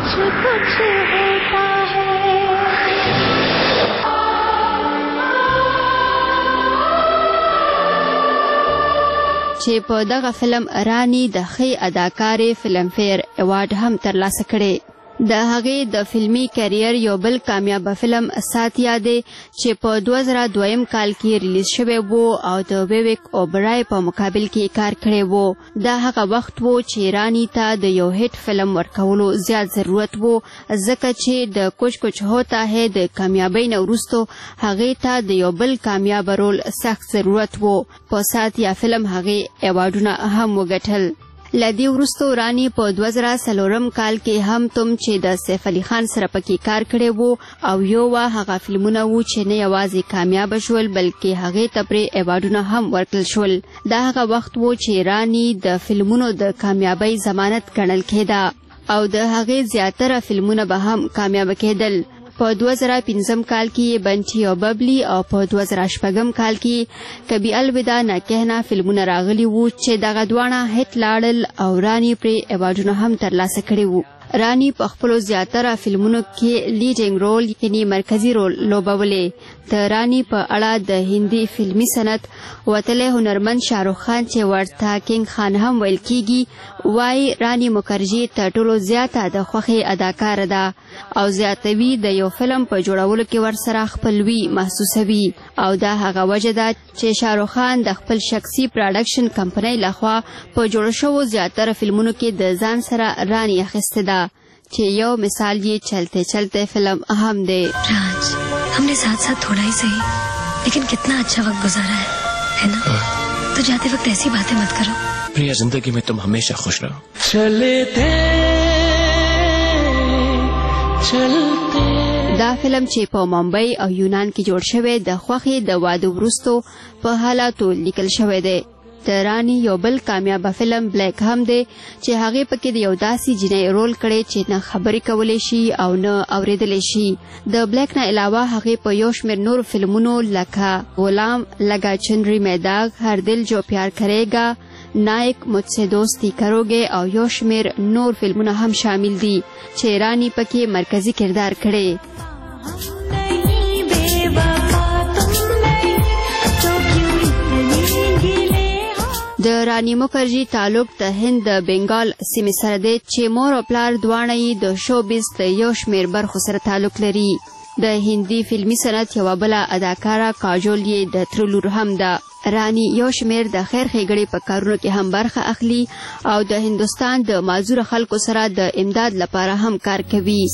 Speaker 18: چې په دغه فلم رانی د ښې اداکارې فلم فیر ایوارډ هم ترلاسه کړی. د هغې د فلمی کیریر یو بل کامیاب فلم ساتیا دی چې په دوه زره دویم کال کې ریلیز شوی وو او د ویویک اوبرای په مقابل کې کار کړی وو. دا هغه وخت وو چې رانی ته د یو هیټ فلم ورکولو زیات ضرورت وو ځکه چې د کچھ کچھ ہوتا ہے د کامیابۍ نه وروستو هغې ته د یو بل کامیاب رول سخت ضرورت وو. په ساتیا فلم هغې ایوارډونه هم وګټل. لدی ورستو رانی په دوه زره څلورم کال کې هم تم چې د سیف علي خان سره پکې کار کړی وو او یو وا هغه فلمونه وو چې نه یوازې کامیاب شول بلکې هغې ته پرې ایوارډونه هم ورکړل شول. دا هغه وخت وو چې رانی د فلمونو د کامیابۍ ضمانت ګڼل کېده او د هغې زیاتره فلمونه به هم کامیاب کېدل. په دوه زره پنځم کال کې بنټي او ببلی او په دوه زره شپږم کال کې کبھی الوداع نه کہنا فلمونه راغلي وو چې دغه دواړه هټ لاړل او رانی پرې ایوارډونه هم ترلاسه کړي وو. رانی په خپلو زیاتره فلمونو کې لیډینګ رول یعنی مرکزی رول لوبولې. د رانی په اړه د هندي فلمی صنعت وتلی هنرمند شاهرخ خان چې ورته کینګ خان هم ویل کیږي وایي رانی مکرجی تر ټولو زیاته د خوښۍ اداکاره ده او زیاتوي د یو فلم په جوړولو کې ورسره خپلوي محسوسوي او دا هغه وجه ده چې شاهرخ خان د خپل شخصي پروډکشن کمپنۍ لخوا په جوړ شوو زیاتره فلمونو کې د ځان سره رانی اخیسته ده چې یو مثال یہ چلتے چلتے فلم اہم دے.
Speaker 20: راج ہم نے ساتھ ساتھ تھوڑا ہی صحیح لیکن کتنا اچھا وقت گزارا ہے ہے نا. تو جاتے وقت ایسی باتیں مت کرو.
Speaker 21: پریا زندگی میں تم ہمیشہ خوش رہو.
Speaker 23: چلتے چلتے
Speaker 18: دا فلم چې په ممبئی او یونان کې جوړ شوی د خوښۍ د واده وروستو په حالاتو لیکل شوی دی. د رانی یو بل کامیابه فلم بلیک هم دی چې هغې پکې د یو داسې جنۍ رول کړی چې نه خبرې کولی شي او نه اورېدلی شي. د بلیک نه علاوه هغې په یو شمېر نورو فلمونو لکه غلام لگا چنری میداغ، هر دل جو پیار کریگا، نایک مجھسے دوستی کروگے او یو شمېر نور فلمونه هم شامل دي چې رانی پکې مرکزی کردار کړی. د رانی مکرجي تعلق د هند د بنگال سیمې سره دی چې مور او پلار دواړه یې د شوبیز د یو شمېر برخو سره تعلق لري. د هندي فلمي صنعت یوه بله اداکاره کاجول یې د تره لور هم ده. رانی یو شمېر د خیر ښېګړې په کارونو کې هم برخه اخلي او د هندوستان د معذوره خلکو سره د امداد لپاره هم کار کوي.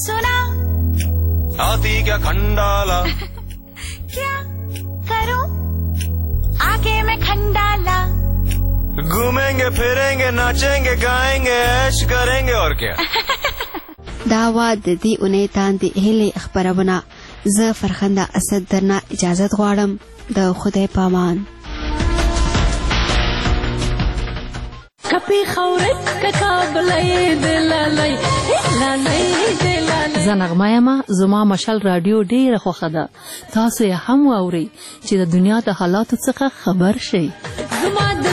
Speaker 2: घूमेंगे फिरेंगे नाचेंगे गाएंगे ऐश करेंगे और क्या.
Speaker 18: دا وا د دې اونۍ تاندې هیلې خبرونه. زه فرخنده اسد درنه اجازت غواړم. د خدای پامان.
Speaker 9: کپی خورت ککابلې دلالای لالای دلالای زنغما یما زما مشال رادیو ډیره خوښه ده. تاسو یې هم واورئ چې د دنیا د حالاتو څخه خبر شئ. زما